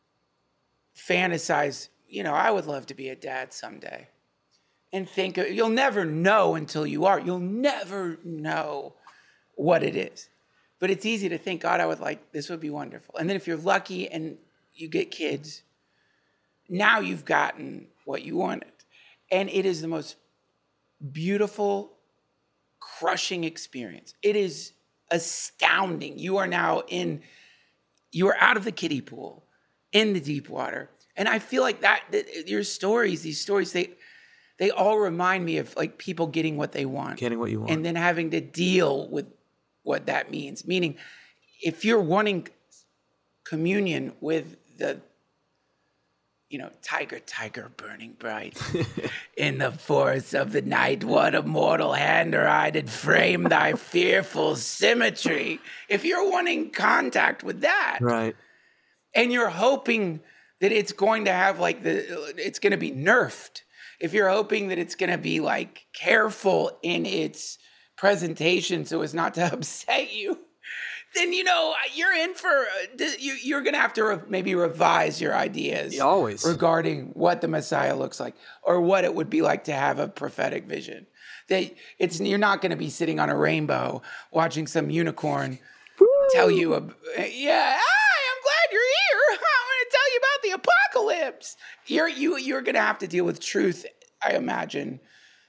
fantasize. You know, I would love to be a dad someday, and think you'll never know until you are. You'll never know what it is. But it's easy to think, God, I would like, this would be wonderful. And then if you're lucky and you get kids, now you've gotten what you wanted. And it is the most beautiful, crushing experience. It is astounding. You are now in, you are out of the kiddie pool, in the deep water. And I feel like that, that your stories, these stories, they, they all remind me of like people getting what they want. Getting what you want. And then having to deal with what that means. Meaning, if you're wanting communion with the, you know, tiger, tiger burning bright in the forest of the night, what a mortal hand or eye did frame thy fearful symmetry. If you're wanting contact with that, right, and you're hoping that it's going to have like the, it's going to be nerfed. If you're hoping that it's going to be like careful in its presentation so as not to upset you, then, you know, you're in for, you're going to have to re- maybe revise your ideas always regarding what the Messiah looks like, or what it would be like to have a prophetic vision. That it's, you're not going to be sitting on a rainbow watching some unicorn Woo! tell you, a, yeah, hi, I'm glad you're here. I'm going to tell you about the apocalypse. You're, you, you're going to have to deal with truth, I imagine,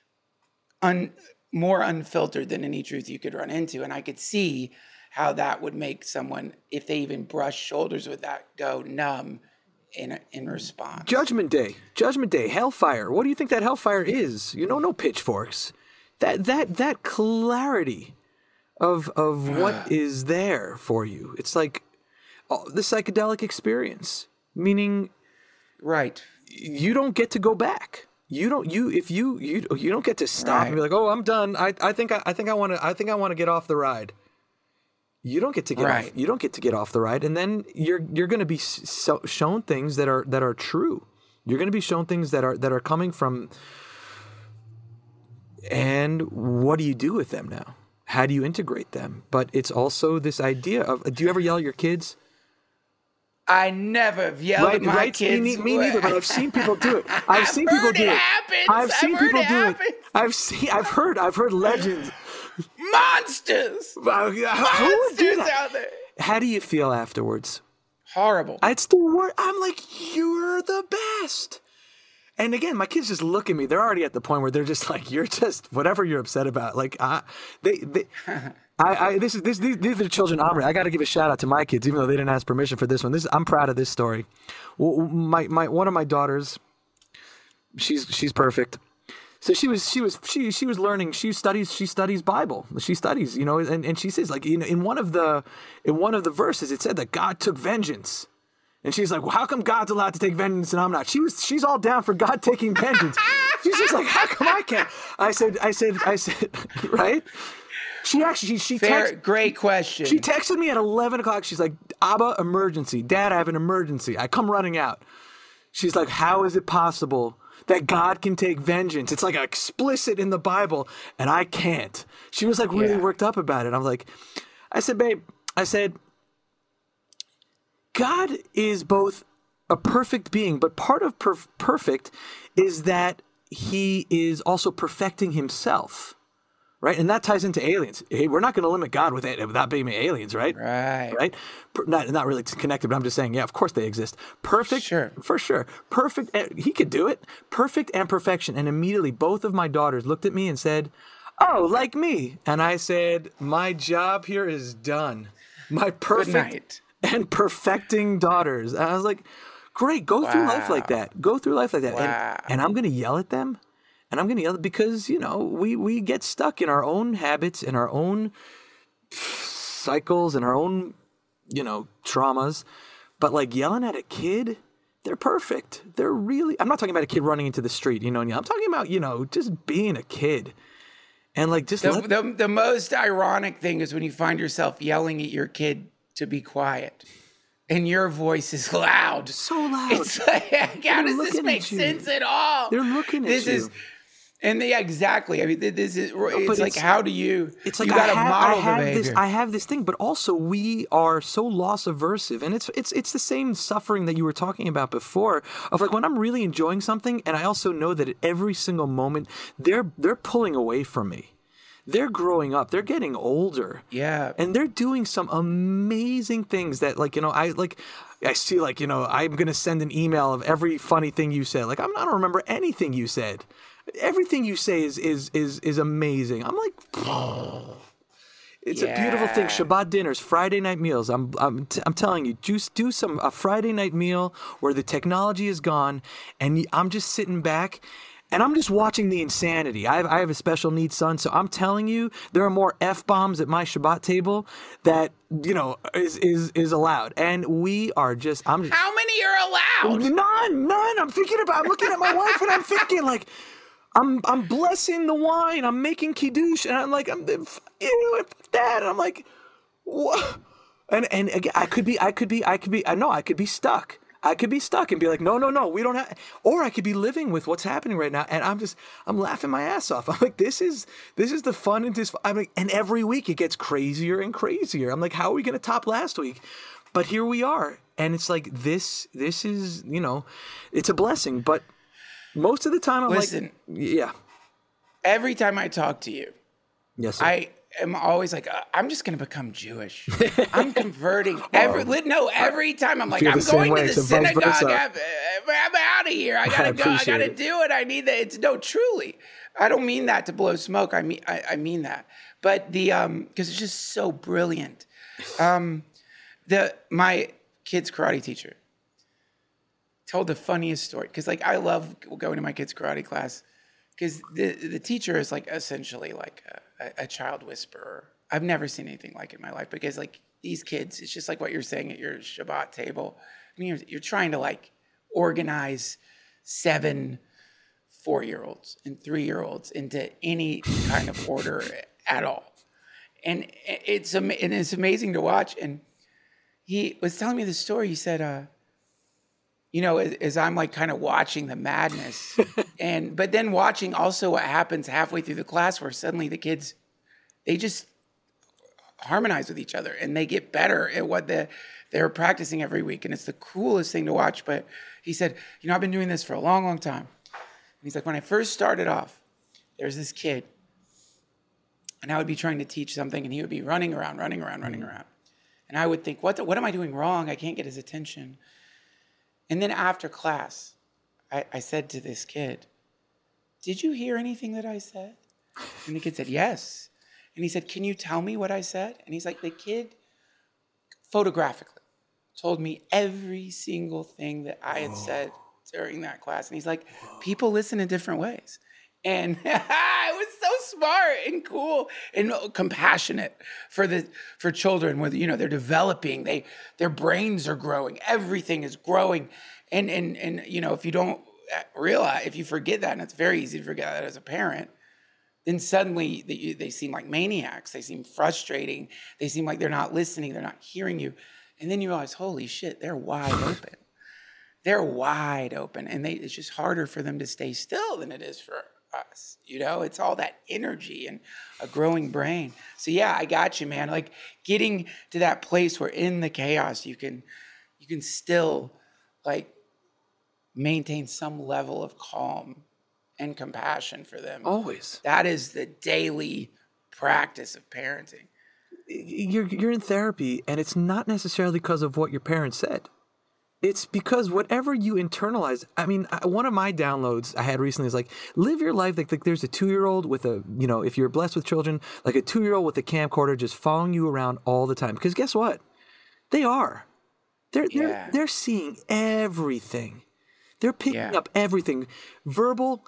un, more unfiltered than any truth you could run into. And I could see how that would make someone, if they even brush shoulders with that, go numb in in response. Judgment Day. Judgment Day. Hellfire. What do you think that hellfire is? You know, no pitchforks. That that that clarity of of what is there for you. It's like oh, the psychedelic experience. Meaning, right. You don't get to go back. You don't. You if you you you don't get to stop right. and be like, oh, I'm done. I I think I, I think I want to. I think I want to get off the ride. You don't get to get right. off. You don't get to get off the ride, and then you're you're going to be so, shown things that are that are true. You're going to be shown things that are that are coming from. And what do you do with them now? How do you integrate them? But it's also this idea of. Do you ever yell at your kids? I never have yelled Right, at my right. kids. Me, me neither, but I've seen people do it. I've, I've seen heard people do it it. happens. I've I've seen heard people it do happens. it. I've seen. I've heard. I've heard legends. Monsters. Who would do Monsters that? out there. How do you feel afterwards? Horrible. It's the worst. I'm like, you're the best. And again, my kids just look at me. They're already at the point where they're just like, you're just whatever you're upset about. Like, I, they, they, I, I, this is this. These, these are the children. I'm, I got to give a shout out to my kids, even though they didn't ask permission for this one. This, I'm proud of this story. Well, my, my, one of my daughters, she's, she's perfect. So she was, she was, she, she was learning. She studies, she studies Bible. She studies, you know, and, and she says, like, you know, in one of the, in one of the verses, it said that God took vengeance. And she's like, well, how come God's allowed to take vengeance and I'm not? She was, she's all down for God taking vengeance. She's just like, how come I can't? I said, I said, I said, right? She actually, she, she Fair, text, great question. she texted me at eleven o'clock. She's like, Abba, emergency. Dad, I have an emergency. I come running out. She's like, how is it possible that God can take vengeance? It's like explicit in the Bible and I can't. She was like really Yeah. worked up about it. I was like, I said, babe, I said, God is both a perfect being, but part of perf- perfect is that he is also perfecting himself, right? And that ties into aliens. Hey, we're not going to limit God with it without being aliens, right? Right. Right? Per- not, not really connected, but I'm just saying, yeah, of course they exist. Perfect, Sure. for sure. Perfect, eh, he could do it. Perfect and perfection. And immediately both of my daughters looked at me and said, oh, like me. And I said, my job here is done. My perfect night. and perfecting daughters. And I was like, great, go through life like that. Go through life like that. Wow. And, and I'm going to yell at them. And I'm going to yell because, you know, we, we get stuck in our own habits, in our own cycles, in our own, you know, traumas. But like yelling at a kid, they're perfect. They're really, I'm not talking about a kid running into the street, you know, and I'm talking about, you know, just being a kid. And like just The, let, the, the most ironic thing is when you find yourself yelling at your kid to be quiet and your voice is loud. so loud. It's like, how They're does this looking make at you. sense at all? They're looking at this you. is, and yeah, exactly. I mean, this is, but it's like, it's- how do you, It's like you got to I have, model I have the this, behavior. I have this thing, but also we are so loss aversive, and it's it's it's the same suffering that you were talking about before. Of like when I'm really enjoying something, and I also know that at every single moment they're they're pulling away from me. They're growing up. They're getting older. Yeah. And they're doing some amazing things that, like, you know, I like, I see, like, you know, I'm going to send an email of every funny thing you said. Like, I'm, I don't remember anything you said. Everything you say is is is is amazing. I'm like, it's a beautiful thing. Yeah. Shabbat dinners, Friday night meals. I'm I'm t- I'm telling you, just do some a Friday night meal where the technology is gone, and y- I'm just sitting back. And I'm just watching the insanity. I have, I have a special needs son, so I'm telling you, there are more F-bombs at my Shabbat table that, you know, is is is allowed. And we are just, I'm just, How many are allowed? none, none. I'm thinking about, I'm looking at my wife and I'm thinking like, I'm I'm blessing the wine, I'm making kiddush, and I'm like, I'm, you know, Dad, and I'm like, what? And and again, I could be, I could be, I could be, I know, I could be stuck. I could be stuck and be like, no, no, no, we don't have, or I could be living with what's happening right now. And I'm just, I'm laughing my ass off. I'm like, this is, this is the fun and dis, I mean, and every week it gets crazier and crazier. I'm like, how are we going to top last week? But here we are. And it's like, this, this is, you know, it's a blessing. But most of the time I'm Listen. like, yeah. Every time I talk to you, Yes, sir. I am always like, uh, I'm just going to become Jewish. I'm converting. Every li- no, every time I'm like, feel I'm the same going way, to the so vice synagogue. versa. I'm, I'm out of here. I gotta go. I appreciate gotta it. do it. I need that. It's no, truly. I don't mean that to blow smoke. I mean, I, I mean that. But the um, because it's just so brilliant. Um, the my kid's karate teacher told the funniest story because like I love going to my kid's karate class because the the teacher is like essentially like a, a, a child whisperer. I've never seen anything like it in my life because like these kids, it's just like what you're saying at your Shabbat table. I mean, you're, you're trying to like organize seven four-year-olds and three-year-olds into any kind of order at all, and it's am- and it's amazing to watch. And he was telling me the story. He said, uh, you know, as, as I'm like kind of watching the madness, and but then watching also what happens halfway through the class, where suddenly the kids, they just harmonize with each other and they get better at what the they're practicing every week, and it's the coolest thing to watch. But he said, you know, I've been doing this for a long, long time. And he's like, when I first started off, there's this kid, and I would be trying to teach something, and he would be running around, running around, running around. And I would think, what, the, what am I doing wrong? I can't get his attention. And then after class, I, I said to this kid, did you hear anything that I said? And the kid said, yes. And he said, can you tell me what I said? And he's like, the kid photographically told me every single thing that I had said during that class. And he's like, people listen in different ways. And it was so smart and cool and compassionate for the for children. Where, you know, they're developing, they their brains are growing, everything is growing. And and and you know, if you don't realize, if you forget that, and it's very easy to forget that as a parent, then suddenly they, they seem like maniacs. They seem frustrating. They seem like they're not listening. They're not hearing you. And then you realize, holy shit, they're wide open. They're wide open. And they, it's just harder for them to stay still than it is for us. You know, it's all that energy and a growing brain. So yeah, I got you, man. Like getting to that place where in the chaos, you can, you can still like maintain some level of calm and compassion for them. Always. That is the daily practice of parenting. You're you're in therapy, and it's not necessarily because of what your parents said. It's because whatever you internalize. I mean, I, one of my downloads I had recently is like, live your life like, like there's a two-year-old with a, you know, if you're blessed with children, like a two-year-old with a camcorder just following you around all the time. Because guess what? They are. They're they're Yeah. they're seeing everything. They're picking Yeah. up everything, verbal,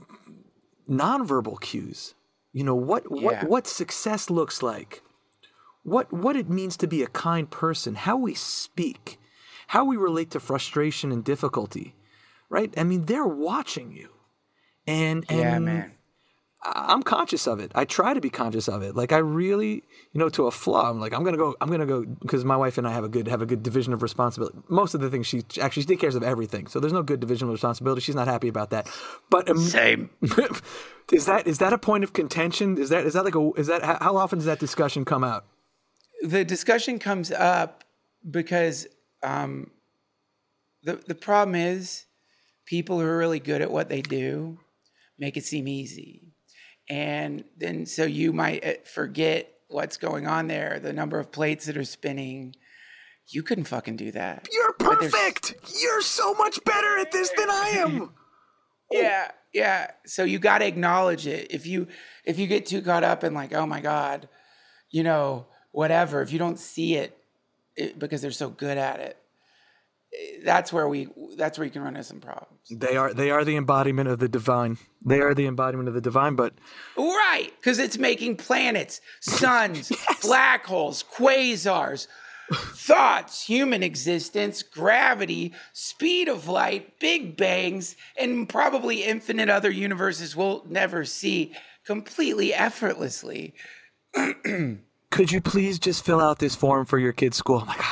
nonverbal cues. You know what Yeah. what what success looks like, what what it means to be a kind person, how we speak, how we relate to frustration and difficulty, right? I mean, they're watching you, and and Yeah, man. I- I'm conscious of it. I try to be conscious of it. Like I really, you know, to a flaw. I'm like, I'm gonna go. I'm gonna go because my wife and I have a good have a good division of responsibility. Most of the things she actually she takes care of everything. So there's no good division of responsibility. She's not happy about that. But um, Same. is that is that a point of contention? Is that is that like a is that how how often does that discussion come out? The discussion comes up because um, the the problem is people who are really good at what they do make it seem easy. And then so you might uh, forget what's going on there, the number of plates that are spinning. You couldn't fucking do that. You're But there's- perfect. You're so much better at this than I am. Yeah, yeah. So you got to acknowledge it. If you if you get too caught up in like, oh my God, you know, whatever. If you don't see it, it because they're so good at it, eh, that's where we that's where you can run into some problems. They are they are the embodiment of the divine. They are the embodiment of the divine. But Right, because it's making planets, suns, black holes, quasars, thoughts, human existence, gravity, speed of light, big bangs, and probably infinite other universes we'll never see completely effortlessly. could you please just fill out this form for your kid's school? I'm like,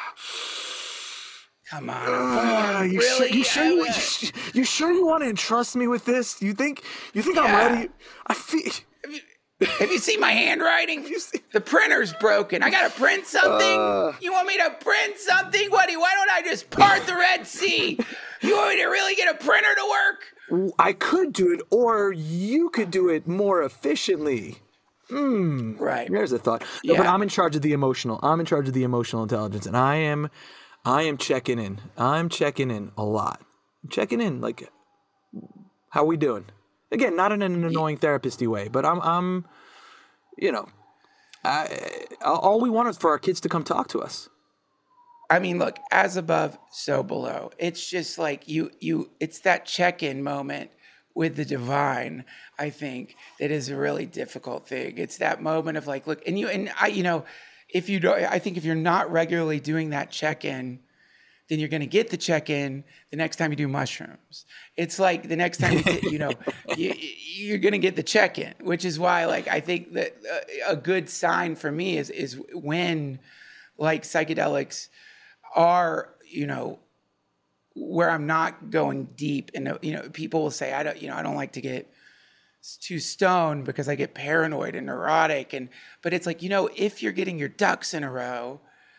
Come on, ah, you, sure, really? you sure you, you, you sure you want to entrust me with this? You think you think I'm Yeah. ready? I feel. Have you seen my handwriting? The printer's broken. I gotta print something. Uh. You want me to print something? What? do you- Why don't I just part the Red Sea? You want me to really get a printer to work? I could do it, or you could do it more efficiently. Right. There's a thought. No, but Yeah. I'm in charge of the emotional. I'm in charge of the emotional intelligence, and I am, I am checking in. I'm checking in a lot. I'm checking in, like, how we doing? Again, not in an annoying therapist-y way, but I'm, I'm, you know, I, all we want is for our kids to come talk to us. I mean, look, as above, so below. It's just like you, you. It's that check-in moment with the divine. I think that is a really difficult thing. It's that moment of like, look, and you and I, you know, if you don't, I think if you're not regularly doing that check-in, then you're going to get the check-in the next time you do mushrooms. It's like the next time you, t- you know, you, you're going to get the check-in, which is why, like, I think that a, a good sign for me is is when, like, psychedelics are, you know, where I'm not going deep. And, you know, people will say, I don't, you know, I don't like to get too stoned because I get paranoid and neurotic. And, but it's like, you know, if you're getting your ducks in a row,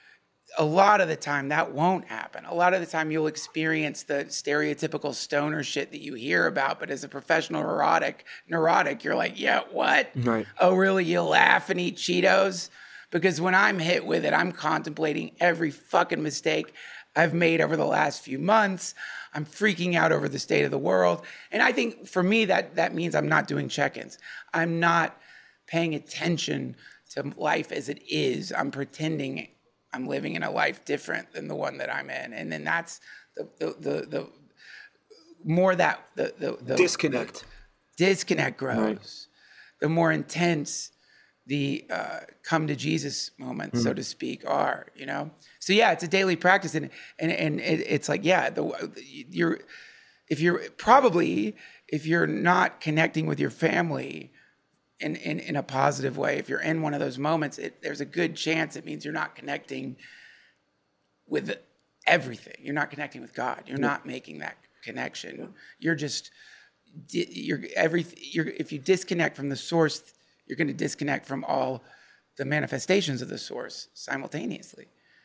a lot of the time that won't happen. A lot of the time you'll experience the stereotypical stoner shit that you hear about, but as a professional neurotic, neurotic, you're like, yeah, what? Right. Oh, really? You laugh and eat Cheetos? Because when I'm hit with it, I'm contemplating every fucking mistake I've made over the last few months. I'm freaking out over the state of the world. And I think for me, that that means I'm not doing check-ins. I'm not paying attention to life as it is. I'm pretending I'm living in a life different than the one that I'm in. And then that's the the the, the more that the, the, the disconnect. The disconnect grows, Right. the more intense the uh, come to Jesus moments, mm. so to speak, are, you know? So yeah, it's a daily practice. And and, and it, it's like, yeah, the, you're, if you're probably, if you're not connecting with your family in, in, in a positive way, if you're in one of those moments, it, there's a good chance it means you're not connecting with everything. You're not connecting with God. You're not making that connection. You're just, you're every, you're, if you disconnect from the source, you're going to disconnect from all the manifestations of the source simultaneously.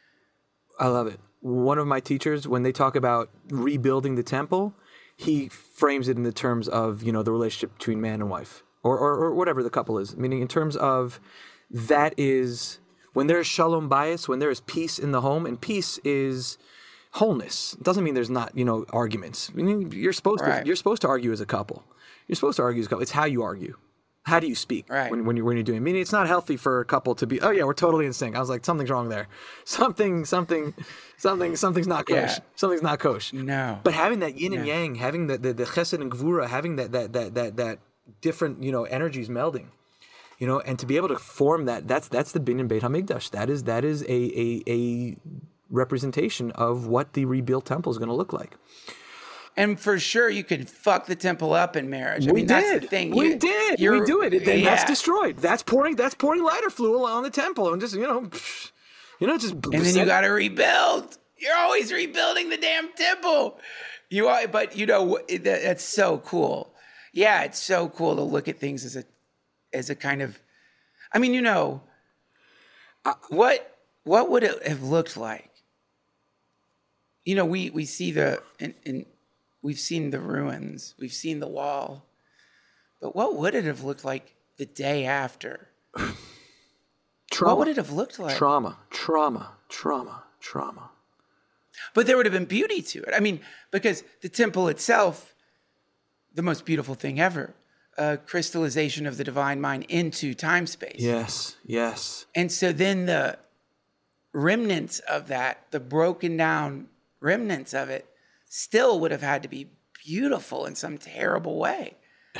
I love it. One of my teachers, when they talk about rebuilding the temple, he frames it in the terms of, you know, the relationship between man and wife, or, or, or whatever the couple is. Meaning in terms of that is when there is shalom bayis, when there is peace in the home, and peace is wholeness. It doesn't mean there's not, you know, arguments. I mean, you're supposed right. to you're supposed to argue as a couple. You're supposed to argue as a couple. It's how you argue. How do you speak right. when, when, you're, when you're doing it? I mean, it's not healthy for a couple to be, oh, yeah, we're totally in sync. I was like, something's wrong there. Something, something, something, something's not kosher. Yeah. Something's not kosher. No. But having that yin no. and yang, having the, the, the chesed and gvura, having that, that, that, that, that different, you know, energies melding, you know, and to be able to form that, that's, that's the Binyan Beit HaMikdash. That is, that is a, a, a representation of what the rebuilt temple is going to look like. And for sure, you could fuck the temple up in marriage. I we mean, did. That's the thing. We you, did. We do it. Then yeah. that's destroyed. That's pouring. That's pouring lighter fluid on the temple, and just you know, you know, just. And then you got to rebuild. You're always rebuilding the damn temple. You are, but you know that, that's so cool. Yeah, it's so cool to look at things as a, as a kind of, I mean, you know, uh, what what would it have looked like? You know, we we see the in. in We've seen the ruins. We've seen the wall. But what would it have looked like the day after? Trauma. What would it have looked like? Trauma, trauma, trauma, trauma. But there would have been beauty to it. I mean, because the temple itself, the most beautiful thing ever, a crystallization of the divine mind into time space. Yes, yes. And so then the remnants of that, the broken down remnants of it, still would have had to be beautiful in some terrible way.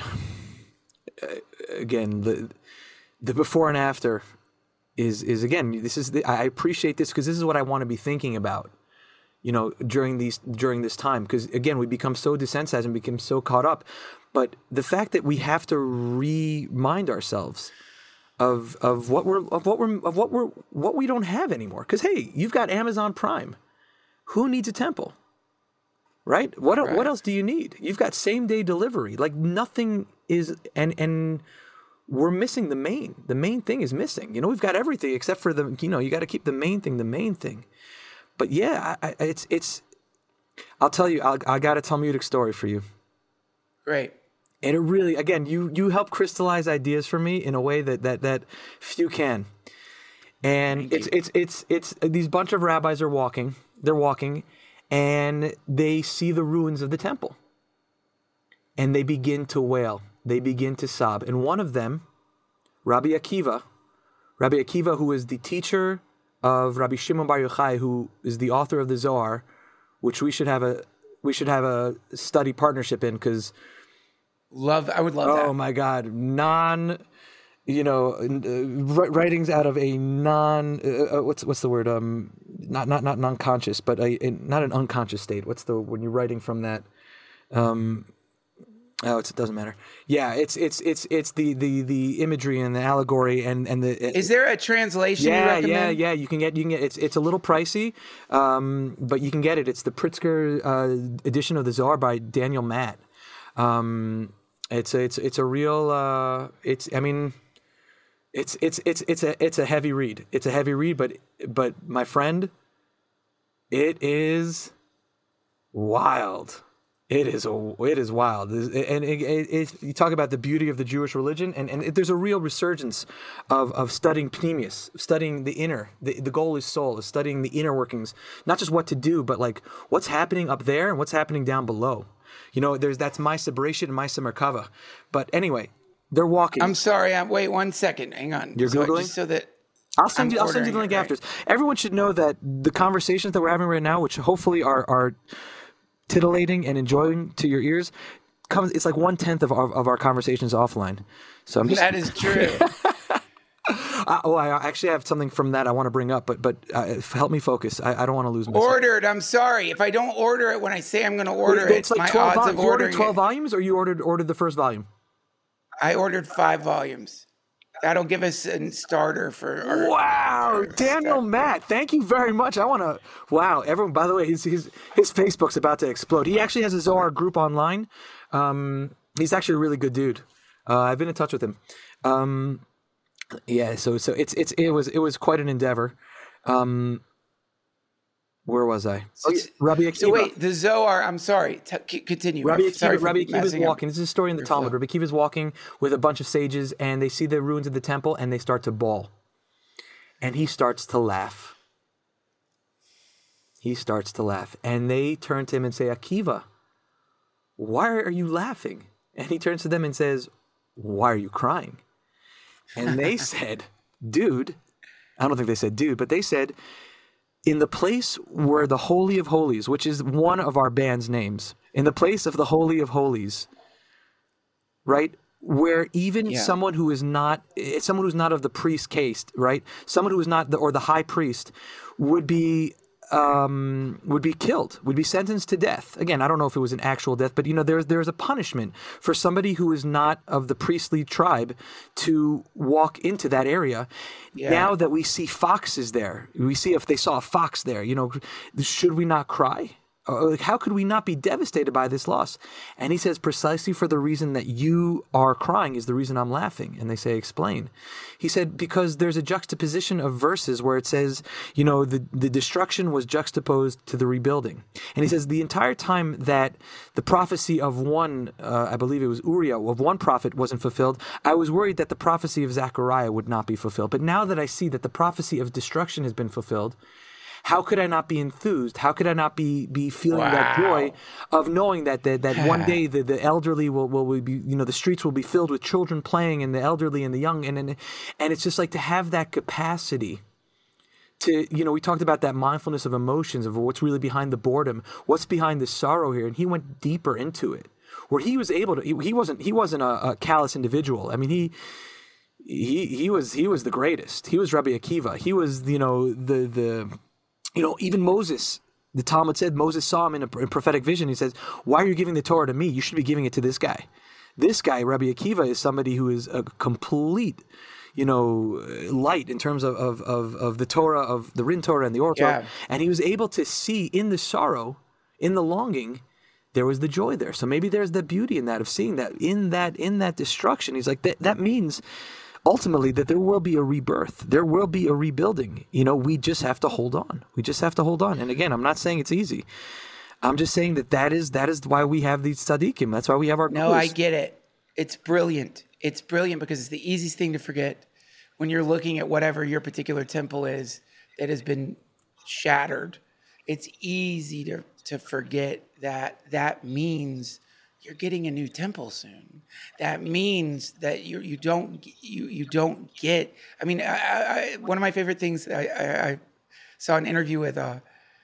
Again, the the before and after is is again. This is the, I appreciate this because this is what I want to be thinking about. You know, during these during this time, because again, we become so desensitized and become so caught up. But the fact that we have to remind ourselves of of what we're of what we're of what we're what we don't have anymore. Because hey, you've got Amazon Prime. Who needs a temple? Right? What right. what else do you need? You've got same day delivery. Like nothing is, and and we're missing the main. The main thing is missing. You know, we've got everything except for the. You know, you got to keep the main thing the main thing. But yeah, I, I, it's it's. I'll tell you. I'll, I got a Talmudic story for you. Great. And it really, again, you you help crystallize ideas for me in a way that that that few can. And Thank it's, it's it's it's it's these bunch of rabbis are walking. They're walking. And they see the ruins of the temple. And they begin to wail. They begin to sob. And one of them, Rabbi Akiva, Rabbi Akiva, who is the teacher of Rabbi Shimon Bar Yochai, who is the author of the Zohar, which we should have a we should have a study partnership in, because love I would love oh that. Oh my God, non. You know, uh, writings out of a non uh, what's what's the word? Um, not not not non-conscious, but a, a not an unconscious state. What's the when you're writing from that? Um, oh, it's, it doesn't matter. Yeah, it's it's it's it's the, the, the imagery and the allegory and and the. Is there a translation? Yeah, you recommend? yeah, yeah. You can get you can get it's it's a little pricey, um, but you can get it. It's the Pritzker uh, edition of the Zohar by Daniel Matt. Um, it's a, it's it's a real. Uh, it's I mean. It's it's it's it's a it's a heavy read. It's a heavy read, but but my friend, It is wild. It is a, it is wild, and it, it, it, you talk about the beauty of the Jewish religion, and, and it, there's a real resurgence of, of studying Pneumius, studying the inner. The, the goal is soul, is studying the inner workings, not just what to do, but like what's happening up there and what's happening down below. You know, there's that's my separation and my Merkava. But anyway, they're walking. I'm sorry. I'm, wait one second. Hang on. You're so, Googling? Just so that I'll send I'm you. I'll send you the link ordering it, after. Everyone should know that the conversations that we're having right now, which hopefully are are titillating and enjoying to your ears, comes. It's like one tenth of our of our conversations offline. So I'm just. That is true. uh, oh, I actually have something from that I want to bring up, but but uh, help me focus. I, I don't want to lose myself. Ordered. I'm sorry if I don't order it when I say I'm going to order It's it. like my twelve odds volumes. of You ordered ordering twelve it. volumes, or you ordered ordered the first volume? I ordered five volumes. That'll give us a starter for our, Wow, our Daniel stuff. Matt, thank you very much. I want to. Wow, everyone. By the way, his his his Facebook's about to explode. He actually has a Zohar group online. Um, he's actually a really good dude. Uh, I've been in touch with him. Um, yeah, so so it's it's it was it was quite an endeavor. Um, where was I? Oh, yeah, Rabbi Akiva. So wait, the Zohar. I'm sorry. T- c- continue. Rabbi I'm sorry Akiva, for Rabbi Akiva is messing up walking. This is a story in the your Talmud. flow. Rabbi Akiva is walking with a bunch of sages, and they see the ruins of the temple, and they start to bawl. And he starts to laugh. He starts to laugh. And they turn to him and say, Akiva, why are you laughing? And he turns to them and says, why are you crying? And they said, dude, I don't think they said dude, but they said, in the place where the Holy of Holies, which is one of our band's names, in the place of the Holy of Holies, right, where even Yeah. someone who is not, eh, someone who's not of the priest caste, right, someone who is not the, or the high priest, would be um, would be killed, would be sentenced to death. Again, I don't know if it was an actual death, but you know, there's there's a punishment for somebody who is not of the priestly tribe to walk into that area. Yeah. Now that we see foxes there, we see if they saw a fox there, you know, should we not cry? Or, like, how could we not be devastated by this loss? And he says, precisely for the reason that you are crying is the reason I'm laughing. And they say, explain. He said, because there's a juxtaposition of verses where it says, you know, the, the destruction was juxtaposed to the rebuilding. And he says, the entire time that the prophecy of one, uh, I believe it was Uriah, of one prophet wasn't fulfilled, I was worried that the prophecy of Zechariah would not be fulfilled. But now that I see that the prophecy of destruction has been fulfilled, how could I not be enthused? How could I not be be feeling that Wow. joy of knowing that that, that one day the, the elderly will, will, will be, you know, the streets will be filled with children playing and the elderly and the young. And, and, and it's just like to have that capacity to, you know, we talked about that mindfulness of emotions, of what's really behind the boredom, what's behind the sorrow here. And he went deeper into it, where he was able to, he, he wasn't, he wasn't a, a callous individual. I mean, he, he, he was, he was the greatest. He was Rabbi Akiva. He was, you know, the, the, You know, even Moses, the Talmud said Moses saw him in a in prophetic vision. He says, why are you giving the Torah to me? You should be giving it to this guy. This guy, Rabbi Akiva, is somebody who is a complete, you know, light in terms of, of, of, of the Torah, of the Rin Torah and the Or Torah. Yeah. And he was able to see in the sorrow, in the longing, there was the joy there. So maybe there's the beauty in that, of seeing that in that, in that destruction. He's like, that, that means ultimately that there will be a rebirth. There will be a rebuilding. You know, we just have to hold on. We just have to hold on. And again, I'm not saying it's easy. I'm just saying that that is, that is why we have these tzaddikim. That's why we have our No, I gurus. get it. It's brilliant. It's brilliant because it's the easiest thing to forget when you're looking at whatever your particular temple is that has been shattered. It's easy to, to forget that that means you're getting a new temple soon. That means that you you don't you you don't get. I mean, I, I, one of my favorite things. I, I, I saw an interview with uh,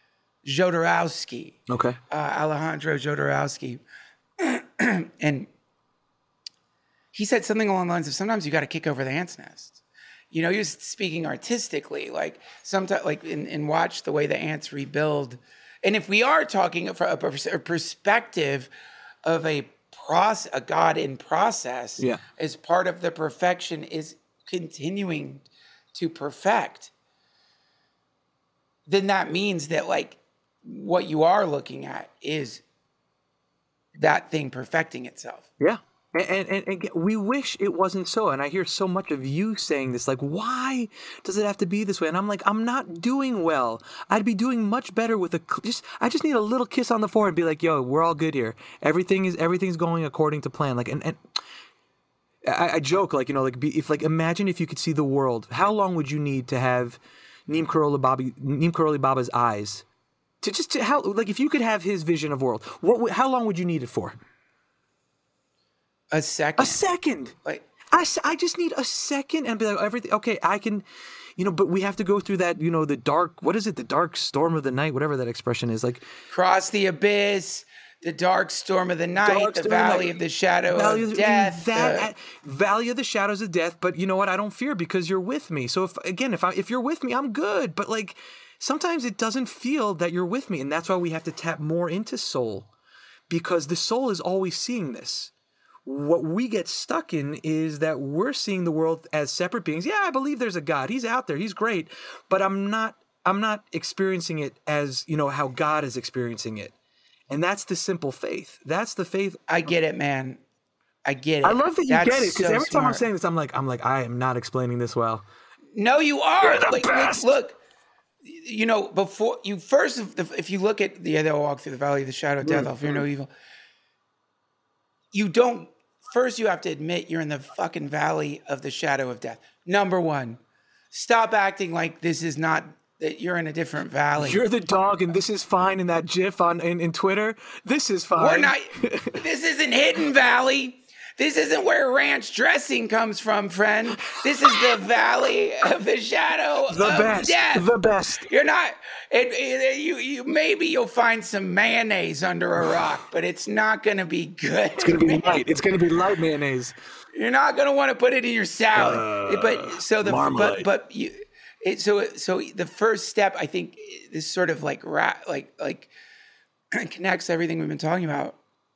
Jodorowsky, Okay. uh, Alejandro Jodorowsky, and he said something along the lines of, sometimes you got to kick over the ant's nest. You know, he was speaking artistically, like sometimes, like in, in watch the way the ants rebuild. And if we are talking from a, pers- a perspective of a process, a God in process, Yeah. as part of the perfection is continuing to perfect, then that means that like what you are looking at is that thing perfecting itself. Yeah. And, and, and, and we wish it wasn't so. And I hear so much of you saying this, like, why does it have to be this way? And I'm like, I'm not doing well. I'd be doing much better with a just. I just need a little kiss on the forehead and be like, yo, we're all good here. Everything is everything's going according to plan. Like, and, and I, I joke, like, you know, like be, if like imagine if you could see the world. How long would you need to have Neem Karoli Baba, Neem Karoli Baba's eyes to just to how like if you could have his vision of world? What? How long would you need it for? A second. A second. Like, I, s- I just need a second and be like, everything, okay, I can, you know, but we have to go through that, you know, the dark, what is it? The dark storm of the night, whatever that expression is. Like, cross the abyss, the dark storm of the night, Dark the storm of the valley night. of the shadow Valley of of- death. That, uh, uh, Valley of the shadows of death. But you know what? I don't fear because you're with me. So if, again, if I, if you're with me, I'm good. But like, sometimes it doesn't feel that you're with me. And that's why we have to tap more into soul, because the soul is always seeing this. What we get stuck in is that we're seeing the world as separate beings. Yeah, I believe there's a God. He's out there. He's great. But I'm not I'm not experiencing it as, you know, how God is experiencing it. And that's the simple faith. That's the faith. I get it, man. I get it. I love that you That's get it, because so every time I'm smart. saying this, I'm like, I'm like, I am not explaining this well. No, you are. You're the like, best. Look, look, you know, before you first, if, if you look at the other walk through the valley of the shadow of death, I'll fear no evil. You don't. First, you have to admit you're in the fucking valley of the shadow of death. Number one, stop acting like this is not that you're in a different valley. You're the dog, and this is fine. In that GIF on in, in Twitter, this is fine. We're not. This isn't Hidden Valley. This isn't where ranch dressing comes from, friend. This is the valley of the shadow the of best. death. The best. You're not. It, it, you, you maybe you'll find some mayonnaise under a rock, but it's not going to be good. It's gonna be light. It's gonna be light mayonnaise. You're not going to want to put it in your salad. but so the marmalade. but but you. It, so so the first step, I think, this sort of like ra- like like connects everything we've been talking about.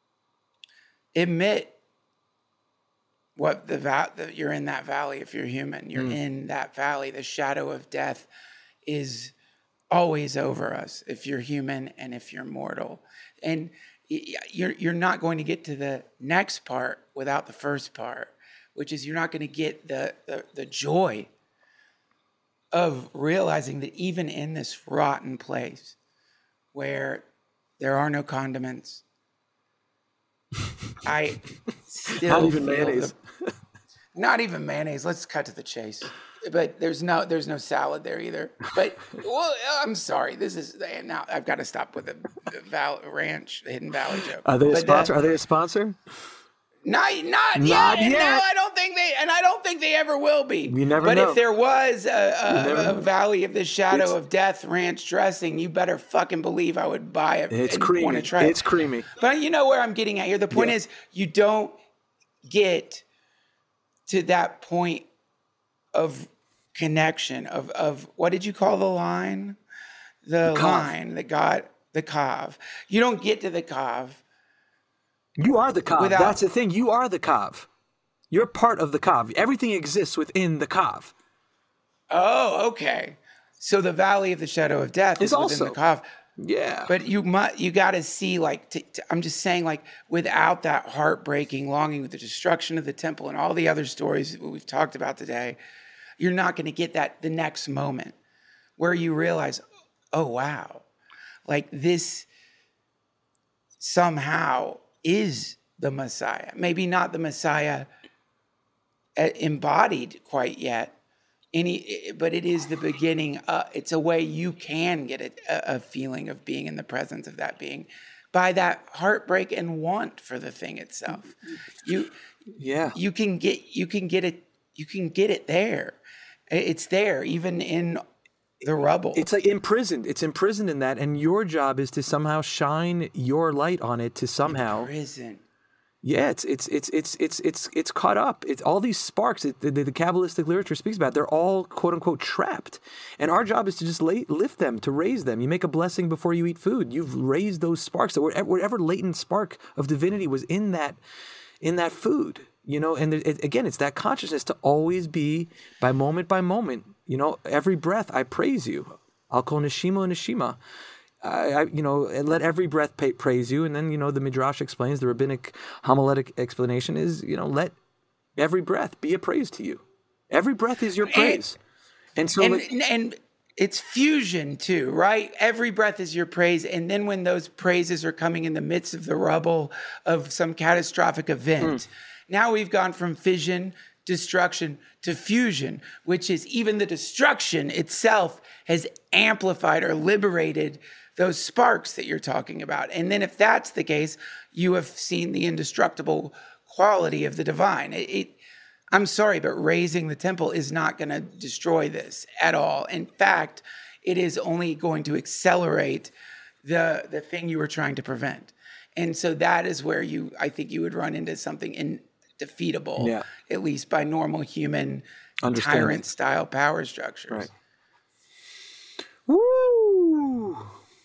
Admit what the va- that you're in that valley. If you're human, you're in that valley. The shadow of death is always over us. If you're human and if you're mortal, and y- you're you're not going to get to the next part without the first part, which is you're not going to get the the, the joy of realizing that even in this rotten place where there are no condiments, I still Not even feel mayonnaise. the- not even mayonnaise. Let's cut to the chase. But there's no there's no salad there either. But well, I'm sorry. This is now I've got to stop with the, the Val, ranch the Hidden Valley joke. Are they a But, uh, sponsor? Are they a sponsor? Not, not, Not yet. and yet. No, I don't think they, and I don't think they ever will be. You never but know. if there was a, never a, a know. Valley of the Shadow It's- of Death ranch dressing, you better fucking believe I would buy it. It's and creamy. Want to try it. It's creamy. But you know where I'm getting at here. The point Yeah. is, you don't get to that point of connection of of what did you call the line? The, The kav. line that got the kav. You don't get to the kav. You are the Kav. Without- That's the thing. You are the Kav. You're part of the Kav. Everything exists within the Kav. Oh, okay. So the Valley of the Shadow of Death Is is within also- the Kav. Yeah. But you must, you got to see, like, t- t- I'm just saying, like, without that heartbreaking longing with the destruction of the temple and all the other stories that we've talked about today, you're not going to get that the next moment where you realize, oh, wow, like this somehow is the Messiah. Maybe not the Messiah uh, embodied quite yet, any, but it is the beginning. Uh, it's a way you can get a, a feeling of being in the presence of that being by that heartbreak and want for the thing itself. You, yeah. you can get, you can get it, you can get it there. It's there, even in the rubble. It's like imprisoned. It's imprisoned in that, and your job is to somehow shine your light on it to somehow. prison. Yeah, it's it's it's it's it's it's it's caught up. It's all these sparks that the, the Kabbalistic literature speaks about. They're all quote unquote trapped, and our job is to just lay, lift them, to raise them. You make a blessing before you eat food. You've raised those sparks. So whatever, whatever latent spark of divinity was in that in that food, you know. And it, again, it's that consciousness to always be by moment by moment. You know, every breath I praise you. I'll call Nishima Nishima. I, I, you know, let every breath pay, praise you. And then, you know, the Midrash explains, the rabbinic homiletic explanation is, you know, let every breath be a praise to you. Every breath is your praise. And, and so, and, like, and it's fusion too, right? Every breath is your praise. And then when those praises are coming in the midst of the rubble of some catastrophic event, mm. now we've gone from fission, destruction to fusion, which is even the destruction itself has amplified or liberated those sparks that you're talking about. And then if that's the case, you have seen the indestructible quality of the divine. It, it, I'm sorry, but raising the temple is not going to destroy this at all. In fact, it is only going to accelerate the, the thing you were trying to prevent. And so that is where you, I think you would run into something indefeatable, yeah. at least by normal human tyrant-style power structures. Right. Woo!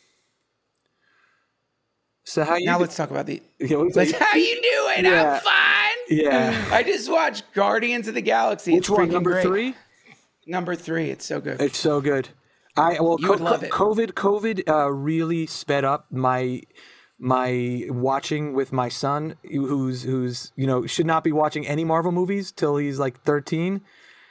So how you now do- let's talk about the. Yeah, let's, how you doing? Yeah. I'm fine. Yeah. I just watched Guardians of the Galaxy. Which it's one? freaking Number great. three. Number three. It's so good. It's so good. I well, You co- would love it. COVID, COVID uh, really sped up my my watching with my son, who's who's you know should not be watching any Marvel movies till he's like thirteen.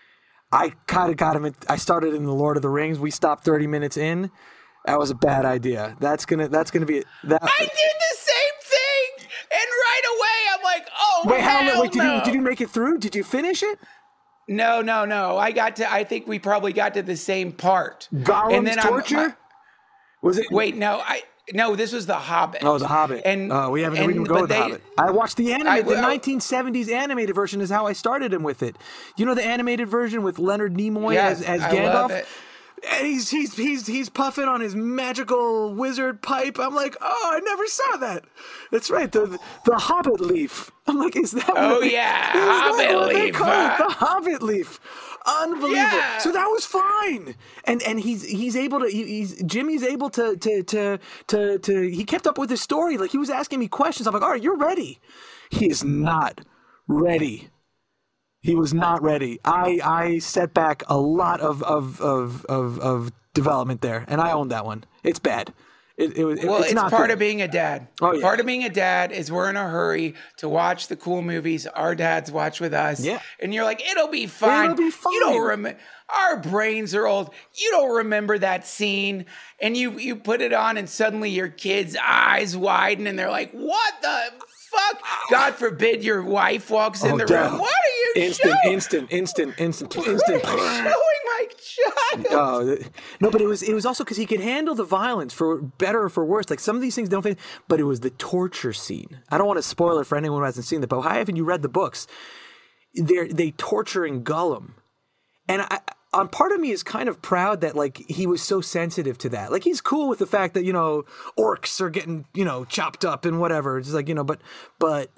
I kind of got him. In, I started in the Lord of the Rings. We stopped thirty minutes in. That was a bad idea. That's gonna. That's gonna be that. I did the same thing, and right away I'm like, "Oh, wait, how? hell Wait, did no. you did you make it through? Did you finish it? No, no, no. I got to. I think we probably got to the same part. Gollum's and then I'm- torture. my- was it? Wait, no. I no. This was the Hobbit. Oh, the Hobbit. And uh, we haven't. and, we didn't go but with the they- Hobbit. I watched the I animated, the will- nineteen seventies animated version is how I started him with it. You know the animated version with Leonard Nimoy Yes, as, as I Gandalf. love it. And he's he's he's he's puffing on his magical wizard pipe. I'm like, oh, I never saw that. That's right, the the Hobbit leaf. I'm like, is that? Oh, what they, yeah, is that Hobbit what they leaf, call it? huh? The Hobbit leaf. Unbelievable. Yeah. So that was fine. And and he's he's able to he, he's Jimmy's able to to to to to he kept up with his story. Like he was asking me questions. I'm like, all right, you're ready. He is not ready. He was not ready. I, I set back a lot of, of, of, of, of development there, and I own that one. It's bad. It, it, it, Well, it's, it's, not part good. of being a dad. Oh, yeah. Part of being a dad is we're in a hurry to watch the cool movies our dads watch with us. Yeah. And you're like, it'll be fine. It'll be You fine. don't remember. Our brains are old. You don't remember that scene. And you, you put it on, and suddenly your kid's eyes widen, and they're like, what the fuck? God forbid your wife walks in Oh, the Dad. room. What are you Instant, showing? instant, instant, instant, What are instant. you showing my child? Oh, th- no, but it was it was also because he could handle the violence for better or for worse. Like some of these things don't fit, but it was the torture scene. I don't want to spoil it for anyone who hasn't seen it, but how haven't you read the books? They're they torturing Gollum, and I. On part of me is kind of proud that like he was so sensitive to that. Like he's cool with the fact that you know orcs are getting you know chopped up and whatever. It's just like you know, but but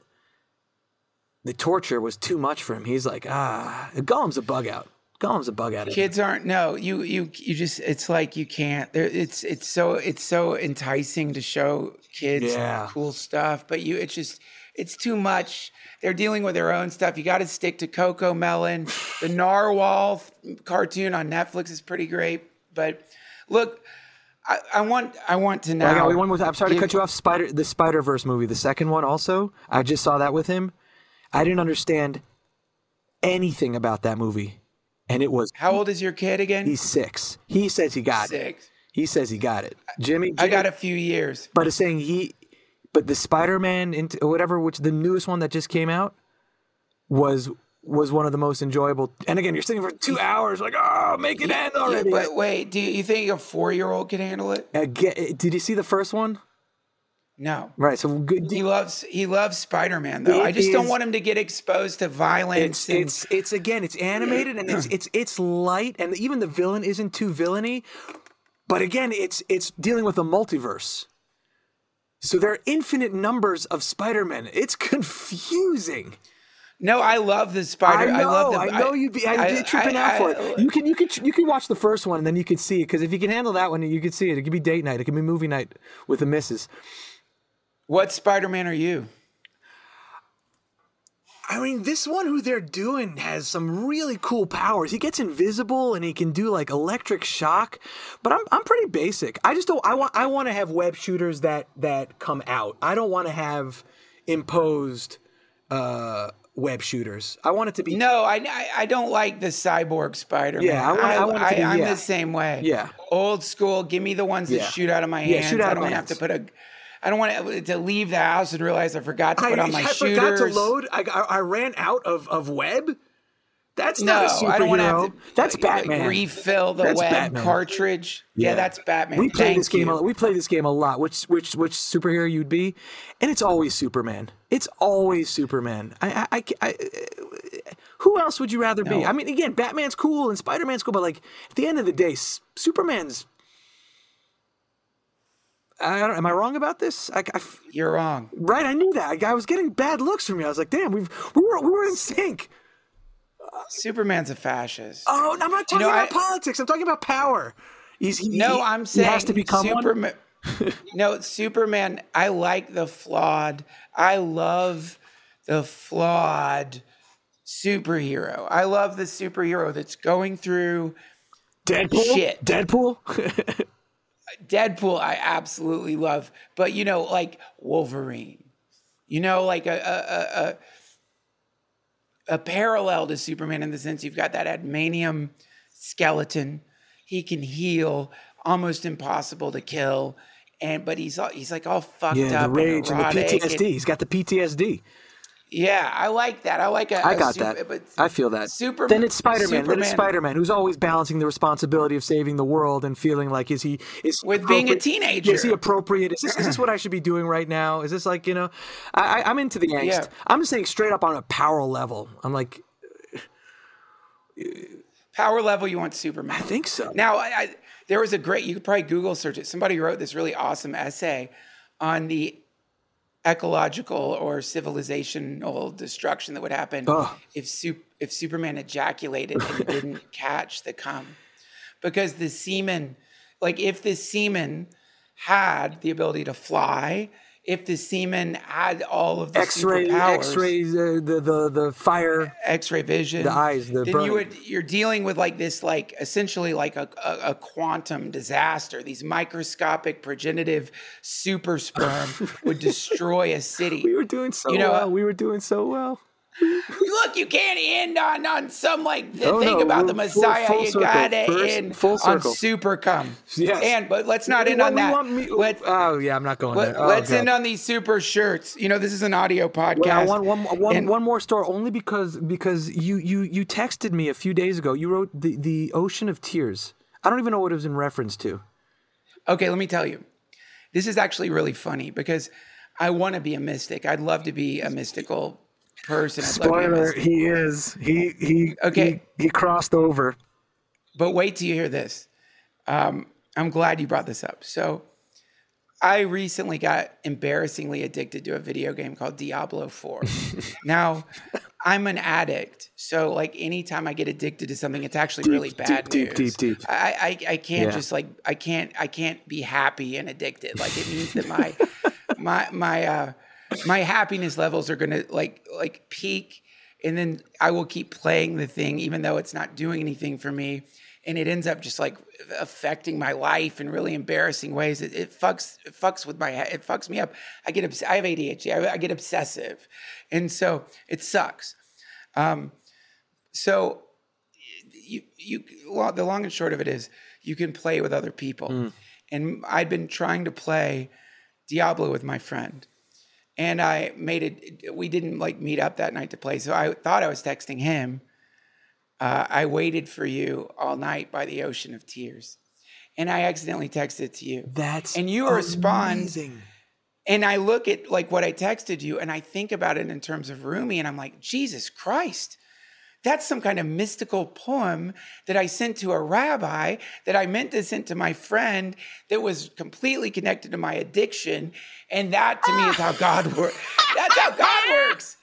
the torture was too much for him. He's like ah, Gollum's a bug out. Gollum's a bug out. Kids aren't no you you you just it's like you can't there it's it's so it's so enticing to show kids Yeah. cool stuff, but you it's just it's too much. They're dealing with their own stuff. You got to stick to Coco Melon. The Narwhal cartoon on Netflix is pretty great. But look, I, I want I want to now. I got one more. I'm sorry to give- cut you off. Spider the Spider Verse movie, the second one. Also, I just saw that with him. I didn't understand anything about that movie, and it was How old is your kid again? he's six. He says he got it. Six. He says he got it. Jimmy, I got Jimmy- a few years. But it's saying he, but the Spider-Man into or whatever, which the newest one that just came out, was was one of the most enjoyable. And again, you're sitting for two hours, like, oh, make it end Yeah, already. but wait, do you think a four-year-old can handle it? Uh, get, did you see the first one? No. Right. So good. He loves he loves Spider-Man though. It I just don't is- want him to get exposed to violence. It's and, it's it's again it's animated and it's it's it's light and even the villain isn't too villainy, but again it's it's dealing with a multiverse. So there are infinite numbers of Spider-Men. It's confusing. no, I love the Spider. I know. love the, I know you'd be. I'd be tripping out for it. You can you can you can watch the first one and then you can see it because if you can handle that one, you can see it. It could be date night. It could be movie night with the missus. What Spider-Man are you? I mean, this one who they're doing has some really cool powers. He gets invisible and he can do like electric shock. But I'm I'm pretty basic. I just don't. I want I want to have web shooters that that come out. I don't want to have imposed uh, web shooters. I want it to be. No, I, I, I don't like the cyborg Spider-Man. Yeah, I want- I want it to be- I'm yeah. the same way. Yeah. Old school. Give me the ones that Yeah. shoot out of my Yeah, hands. shoot out I of don't my have to hands. put a. I don't want to, to leave the house and realize I forgot to I, put on my I shooters. forgot to load. I, I I ran out of of web. That's No, not a superhero. I don't want to have to. That's like, Batman. refill the That's web Batman. cartridge. Yeah. that's Batman. We play Thank this game. you. A, we play this game a lot. Which which which superhero you'd be? And it's always Superman. It's always Superman. I I, I, I who else would you rather be? No. I mean, again, Batman's cool and Spider-Man's cool, but like at the end of the day, S- Superman's. I don't, am I wrong about this? I, I, You're wrong. right, I knew that. I, I was getting bad looks from you. I was like, damn, we've we were we were in sync. Superman's a fascist. Oh, I'm not talking know, about I- politics. I'm talking about power. He's, he, No, he- I'm saying he has to become one. Superman. No, Superman. I like the flawed. I love the flawed superhero. I love the superhero that's going through Deadpool. shit. Deadpool. Deadpool. I absolutely love, but you know, like Wolverine. You know, like a a a, a, a parallel to Superman in the sense you've got that adamantium skeleton. He can heal, almost impossible to kill, and but he's all, he's like all fucked Yeah, up the rage and the neurotic P T S D. and- He's got the P T S D. yeah, I like that. I like a. I a got super- that. But I feel that. Super. Then it's Spider-Man. Then it's Superman- Spider-Man, who's always balancing the responsibility of saving the world and feeling like, is he is he With being a appropriate- teenager. Is he appropriate? Is this is this what I should be doing right now? Is this like, you know? I, I I'm into the angst. Yeah. I'm just saying straight up on a power level. I'm like, Power level, you want Superman. I think so. Now, I, I, there was a great, you could probably Google search it. Somebody wrote this really awesome essay on the ecological or civilizational destruction that would happen Ugh. if Sup- if Superman ejaculated and didn't catch the cum. Because the semen, like if the semen had the ability to fly, if the semen had all of the X-ray, superpowers, X-rays, uh, the the the fire. X-ray vision, The eyes, the then burning. you would you're dealing with like this, like essentially like a, a, a quantum disaster. These microscopic progenitive super sperm would destroy a city. We were doing so You know, well. We were doing so well. Look, you can't end on on some like the No, thing no, about the we're full- Messiah. full you circle. gotta First, end full on circle. super cum. Yes. And but let's not You end want- on you that. want me- Let, oh yeah, I'm not going let, there. Oh, let's God. end on these super shirts. You know, this is an audio podcast. Well, one, one, one, And- one more story, only because because you, you you texted me a few days ago. You wrote the, the Ocean of Tears. I don't even know what it was in reference to. Okay, let me tell you. This is actually really funny because I want to be a mystic. I'd love to be a mystical person. I'd love to be a mystic. he is. He he Okay. he, he crossed over. But wait till you hear this. Um, I'm glad you brought this up. So I recently got embarrassingly addicted to a video game called Diablo four. Now, I'm an addict. So like anytime I get addicted to something, it's actually really bad deep, news. deep, deep, deep. I, I, I can't Yeah. just like, I can't, I can't be happy and addicted. Like it means that my, my, my, uh, my happiness levels are going to like, like peak. And then I will keep playing the thing, even though it's not doing anything for me. And it ends up just like affecting my life in really embarrassing ways. It, it fucks, it fucks with my head. It fucks me up. I get, obs- I have A D H D. I, I get obsessive, and so it sucks. Um, so you, you, well, the long and short of it is, you can play with other people, Mm. and I'd been trying to play Diablo with my friend. And I made it, we didn't like meet up that night to play. So I thought I was texting him. Uh, I waited for you all night by the ocean of tears. And I accidentally texted it to you. That's And you respond. amazing. And I look at like what I texted you and I think about it in terms of Rumi. And I'm like, Jesus Christ. That's some kind of mystical poem that I sent to a rabbi that I meant to send to my friend that was completely connected to my addiction. And that to me is how God works. That's how God works.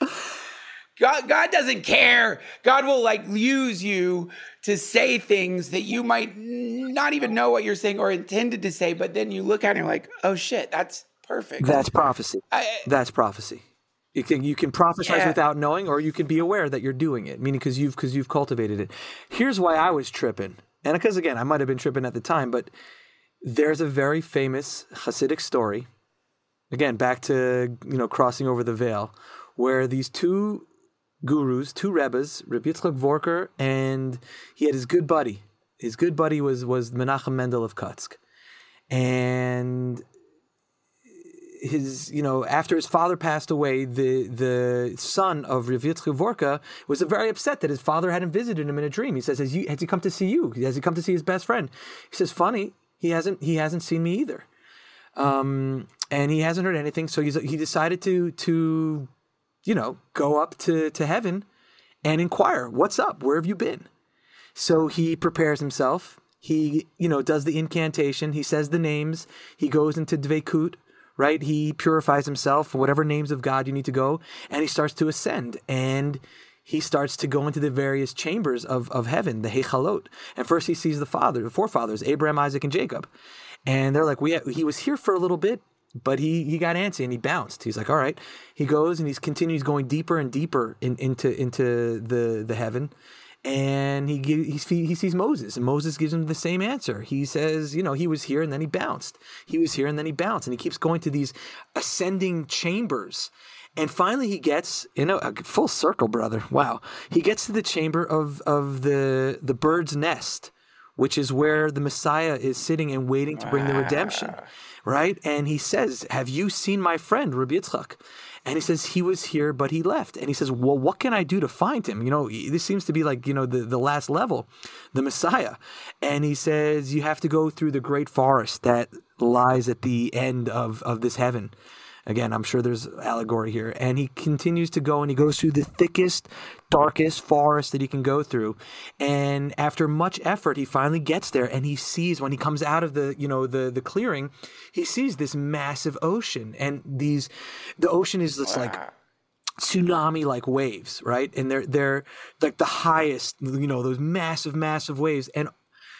God, God doesn't care. God will like use you to say things that you might not even know what you're saying or intended to say. But then you look at it and you're like, oh shit, that's perfect. That's prophecy. I, That's prophecy. You can you can prophesize Yeah. without knowing, or you can be aware that you're doing it. Meaning, because you've because you've cultivated it. Here's why I was tripping, and because again, I might have been tripping at the time, but there's a very famous Hasidic story. Again, back to you know crossing over the veil, where these two gurus, two rebbes, Rabbi Yitzchak Vorker, and he had his good buddy. His good buddy was was Menachem Mendel of Kutsk, and his, you know, after his father passed away, the the son of Rav Yitzchak Vorka was very upset that his father hadn't visited him in a dream. He says, "Has you has he come to see you? Has he come to see his best friend?" He says, "Funny, he hasn't he hasn't seen me either, um, and he hasn't heard anything." So he's, he decided to to, you know, go up to to heaven and inquire, "What's up? Where have you been?" So he prepares himself. He, you know, does the incantation. He says the names. He goes into Dveikut. Right? He purifies himself for whatever names of God you need to go, and he starts to ascend, and he starts to go into the various chambers of, of heaven, the Heichalot. And first he sees the father, the forefathers, Abraham, Isaac, and Jacob. And they're like, we ha- he was here for a little bit, but he he got antsy and he bounced. He's like, all right. He goes and he continues going deeper and deeper in, into into the, the heaven. And he, he he sees Moses, and Moses gives him the same answer. He says, you know, he was here and then he bounced. He was here and then he bounced. And he keeps going to these ascending chambers. And finally he gets, you know, a full circle, brother. Wow. He gets to the chamber of, of the, the bird's nest, which is where the Messiah is sitting and waiting to bring the redemption. Right? And he says, have you seen my friend, Rabbi Yitzchak? And he says, he was here, but he left. And he says, well, what can I do to find him? You know, this seems to be like, you know, the, the last level, the Messiah. And he says, you have to go through the great forest that lies at the end of, of this heaven. Again, I'm sure there's allegory here. And he continues to go, and he goes through the thickest, darkest forest that he can go through. And after much effort, he finally gets there, and he sees, when he comes out of the, you know, the, the clearing, he sees this massive ocean. And these, the ocean is this like tsunami-like waves, right? And they're, they're like the highest, you know, those massive, massive waves. And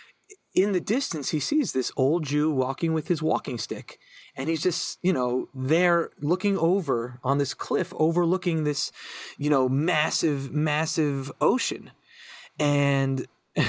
in the distance, he sees this old Jew walking with his walking stick. And he's just, you know, there looking over on this cliff, overlooking this, you know, massive, massive ocean. And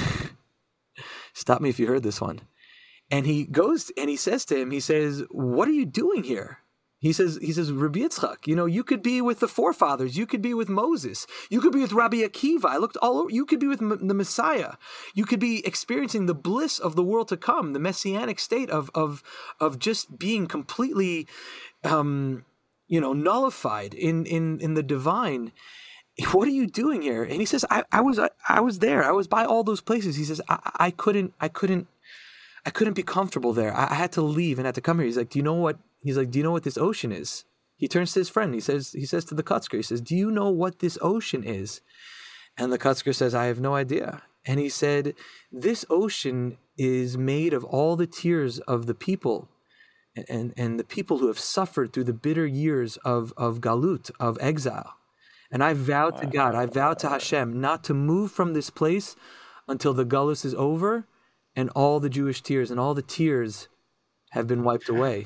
stop me if you heard this one. And he goes and he says to him, he says, what are you doing here? He says, he says, Rabbi Yitzchak, you know, you could be with the forefathers. You could be with Moses. You could be with Rabbi Akiva. I looked all over. You could be with M- the Messiah. You could be experiencing the bliss of the world to come, the messianic state of of of just being completely, um, you know, nullified in in in the divine. What are you doing here? And he says, I, I was I, I was there. I was by all those places. He says, I, I couldn't I couldn't I couldn't be comfortable there. I, I had to leave and had to come here. He's like, do you know what? He's like, do you know what this ocean is? He turns to his friend. He says, he says to the Kutzker, he says, do you know what this ocean is? And the Kutzker says, I have no idea. And he said, this ocean is made of all the tears of the people and, and, and the people who have suffered through the bitter years of, of galut, of exile. And I vowed to God, I vowed to Hashem not to move from this place until the galus is over and all the Jewish tears and all the tears have been wiped away.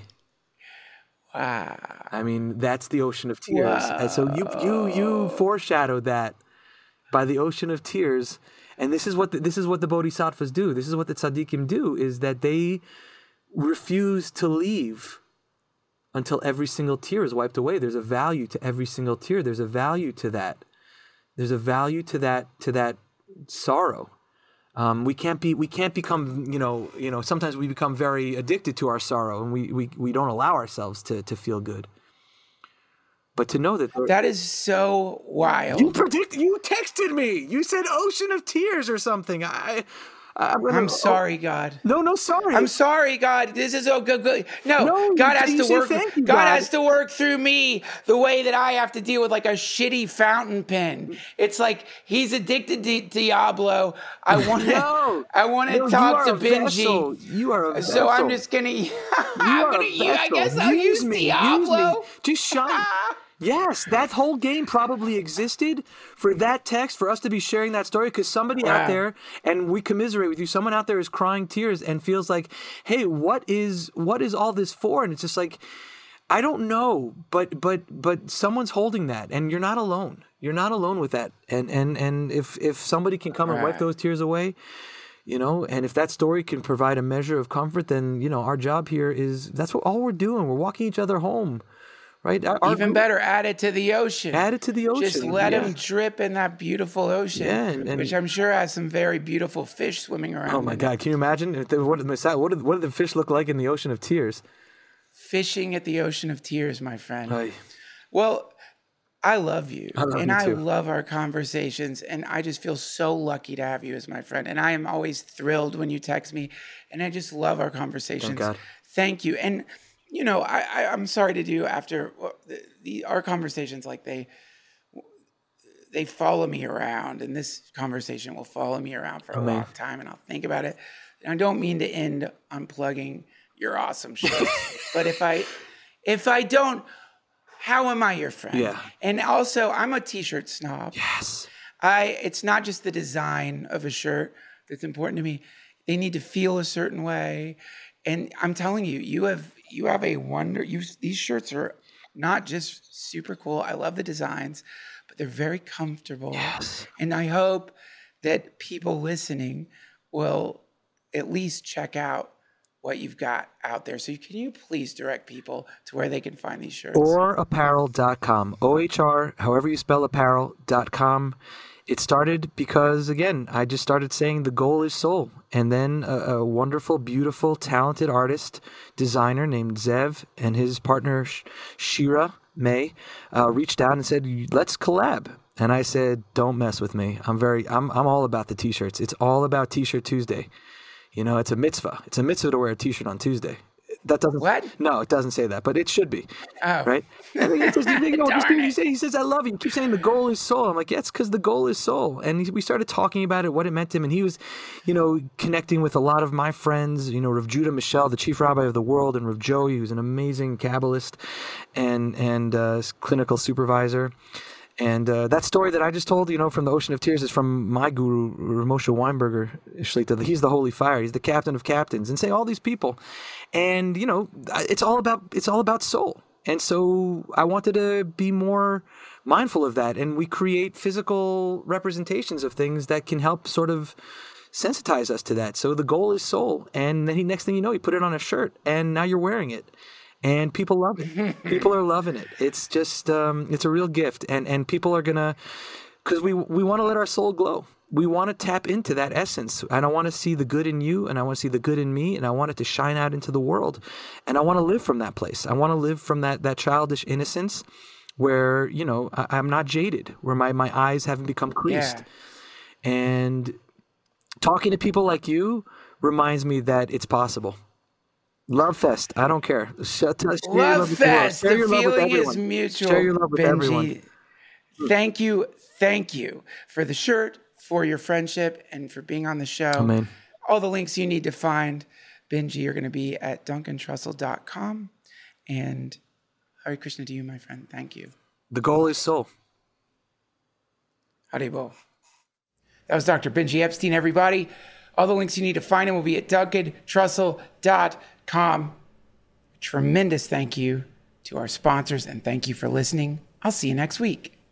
Wow. I mean, that's the ocean of tears. Wow. And so you you you foreshadowed that by the ocean of tears. And this is what the, this is what the bodhisattvas do. This is what the tzaddikim do, is that they refuse to leave until every single tear is wiped away. There's a value to every single tear. There's a value to that. There's a value to that to that sorrow. Um, we can't be, we can't become, you know, you know, sometimes we become very addicted to our sorrow, and we, we, we don't allow ourselves to, to feel good. But to know that That is so wild. you predict, you texted me, you said ocean of tears or something. I, I'm, gonna, I'm sorry, God. No, no, sorry. I'm sorry, God. This is so good. good. No, No, God you- has you to say work. thank you, God, God. has to work through me the way that I have to deal with like a shitty fountain pen. It's like he's addicted to Diablo. I want to. No. I want to No, you talk are to a vessel. Benji. You are a So I'm vessel. just gonna. You I'm are gonna. a use- I vessel. guess I'll use, me, Diablo. Use me. Just shine. Yes, that whole game probably existed for that text, for us to be sharing that story, because somebody Wow. out there, and we commiserate with you, someone out there is crying tears and feels like, hey, what is what is all this for? And it's just like, I don't know, but but but someone's holding that, and you're not alone. You're not alone with that. And and and if if somebody can come and wipe Right. those tears away, you know, and if that story can provide a measure of comfort, then you know our job here is that's what all we're doing. We're walking each other home, right? Our, our Even group- better, add it to the ocean. Add it to the ocean. Just let yeah. them drip in that beautiful ocean, Yeah, and- and- which I'm sure has some very beautiful fish swimming around. Oh my in it. God! Can you imagine if they, what, what, did, what did the fish look like in the ocean of tears? Fishing at the ocean of tears, my friend. Ay. Well, I love you, I love and you I too. love our conversations, and I just feel so lucky to have you as my friend. And I am always thrilled when you text me, and I just love our conversations. God. Thank you. And you know, I, I I'm sorry to do after well, the, the our conversations, like they they follow me around, and this conversation will follow me around for a Amen. long time, and I'll think about it. And I don't mean to end on plugging your awesome show, but if I if I don't, how am I your friend? Yeah. And also, I'm a t-shirt snob. Yes. I it's not just the design of a shirt that's important to me. They need to feel a certain way. And I'm telling you, you have you have a wonder. You these shirts are not just super cool. I love the designs, but they're very comfortable. Yes. And I hope that people listening will at least check out what you've got out there. So can you please direct people to where they can find these shirts? or apparel dot com. O H R, however you spell apparel dot com. It started because, again, I just started saying the goal is soul. And then a, a wonderful, beautiful, talented artist, designer named Zev and his partner Sh- Shira May uh, reached out and said, let's collab. And I said, don't mess with me. I'm very, I'm, I'm all about the t-shirts. It's all about T-shirt Tuesday. You know, it's a mitzvah. It's a mitzvah to wear a t-shirt on Tuesday. That doesn't. What? No, it doesn't say that, but it should be. Oh. Right? And he says, you know, this Darn dude, he, it. say, he says, I love you. He keeps saying the goal is soul. I'm like, yeah, it's because the goal is soul. And he, we started talking about it, what it meant to him. And he was, you know, connecting with a lot of my friends, you know, Rav Judah Michel, the chief rabbi of the world, and Rav Joey, who's an amazing Kabbalist and, and uh, clinical supervisor. And uh, that story that I just told, you know, from the Ocean of Tears is from my guru, Rav Moshe Weinberger Shlita. He's the holy fire. He's the captain of captains, and say all these people. And, you know, it's all about it's all about soul. And so I wanted to be more mindful of that. And we create physical representations of things that can help sort of sensitize us to that. So the goal is soul. And then he, next thing you know, you put it on a shirt, and now you're wearing it. And people love it. People are loving it. It's just, um, it's a real gift. And and people are going to, because we, we want to let our soul glow. We want to tap into that essence. And I want to see the good in you, and I want to see the good in me, and I want it to shine out into the world. And I want to live from that place. I want to live from that that childish innocence where, you know, I, I'm not jaded, where my, my eyes haven't become creased. Yeah. And talking to people like you reminds me that it's possible. Love Fest. I don't care. Shut, share your Love love with the world. Fest. Share The your love with feeling is everyone. mutual. Share your love with Benji. everyone. Thank you, thank you for the shirt, for your friendship, and for being on the show. Amen. All the links you need to find Benji are going to be at duncan trussell dot com. And Hare Krishna to you, my friend. Thank you. The goal is soul. Haribo. That was Doctor Benji Epstein, everybody. All the links you need to find him will be at duncan trussell dot com. Tremendous thank you to our sponsors, and thank you for listening. I'll see you next week.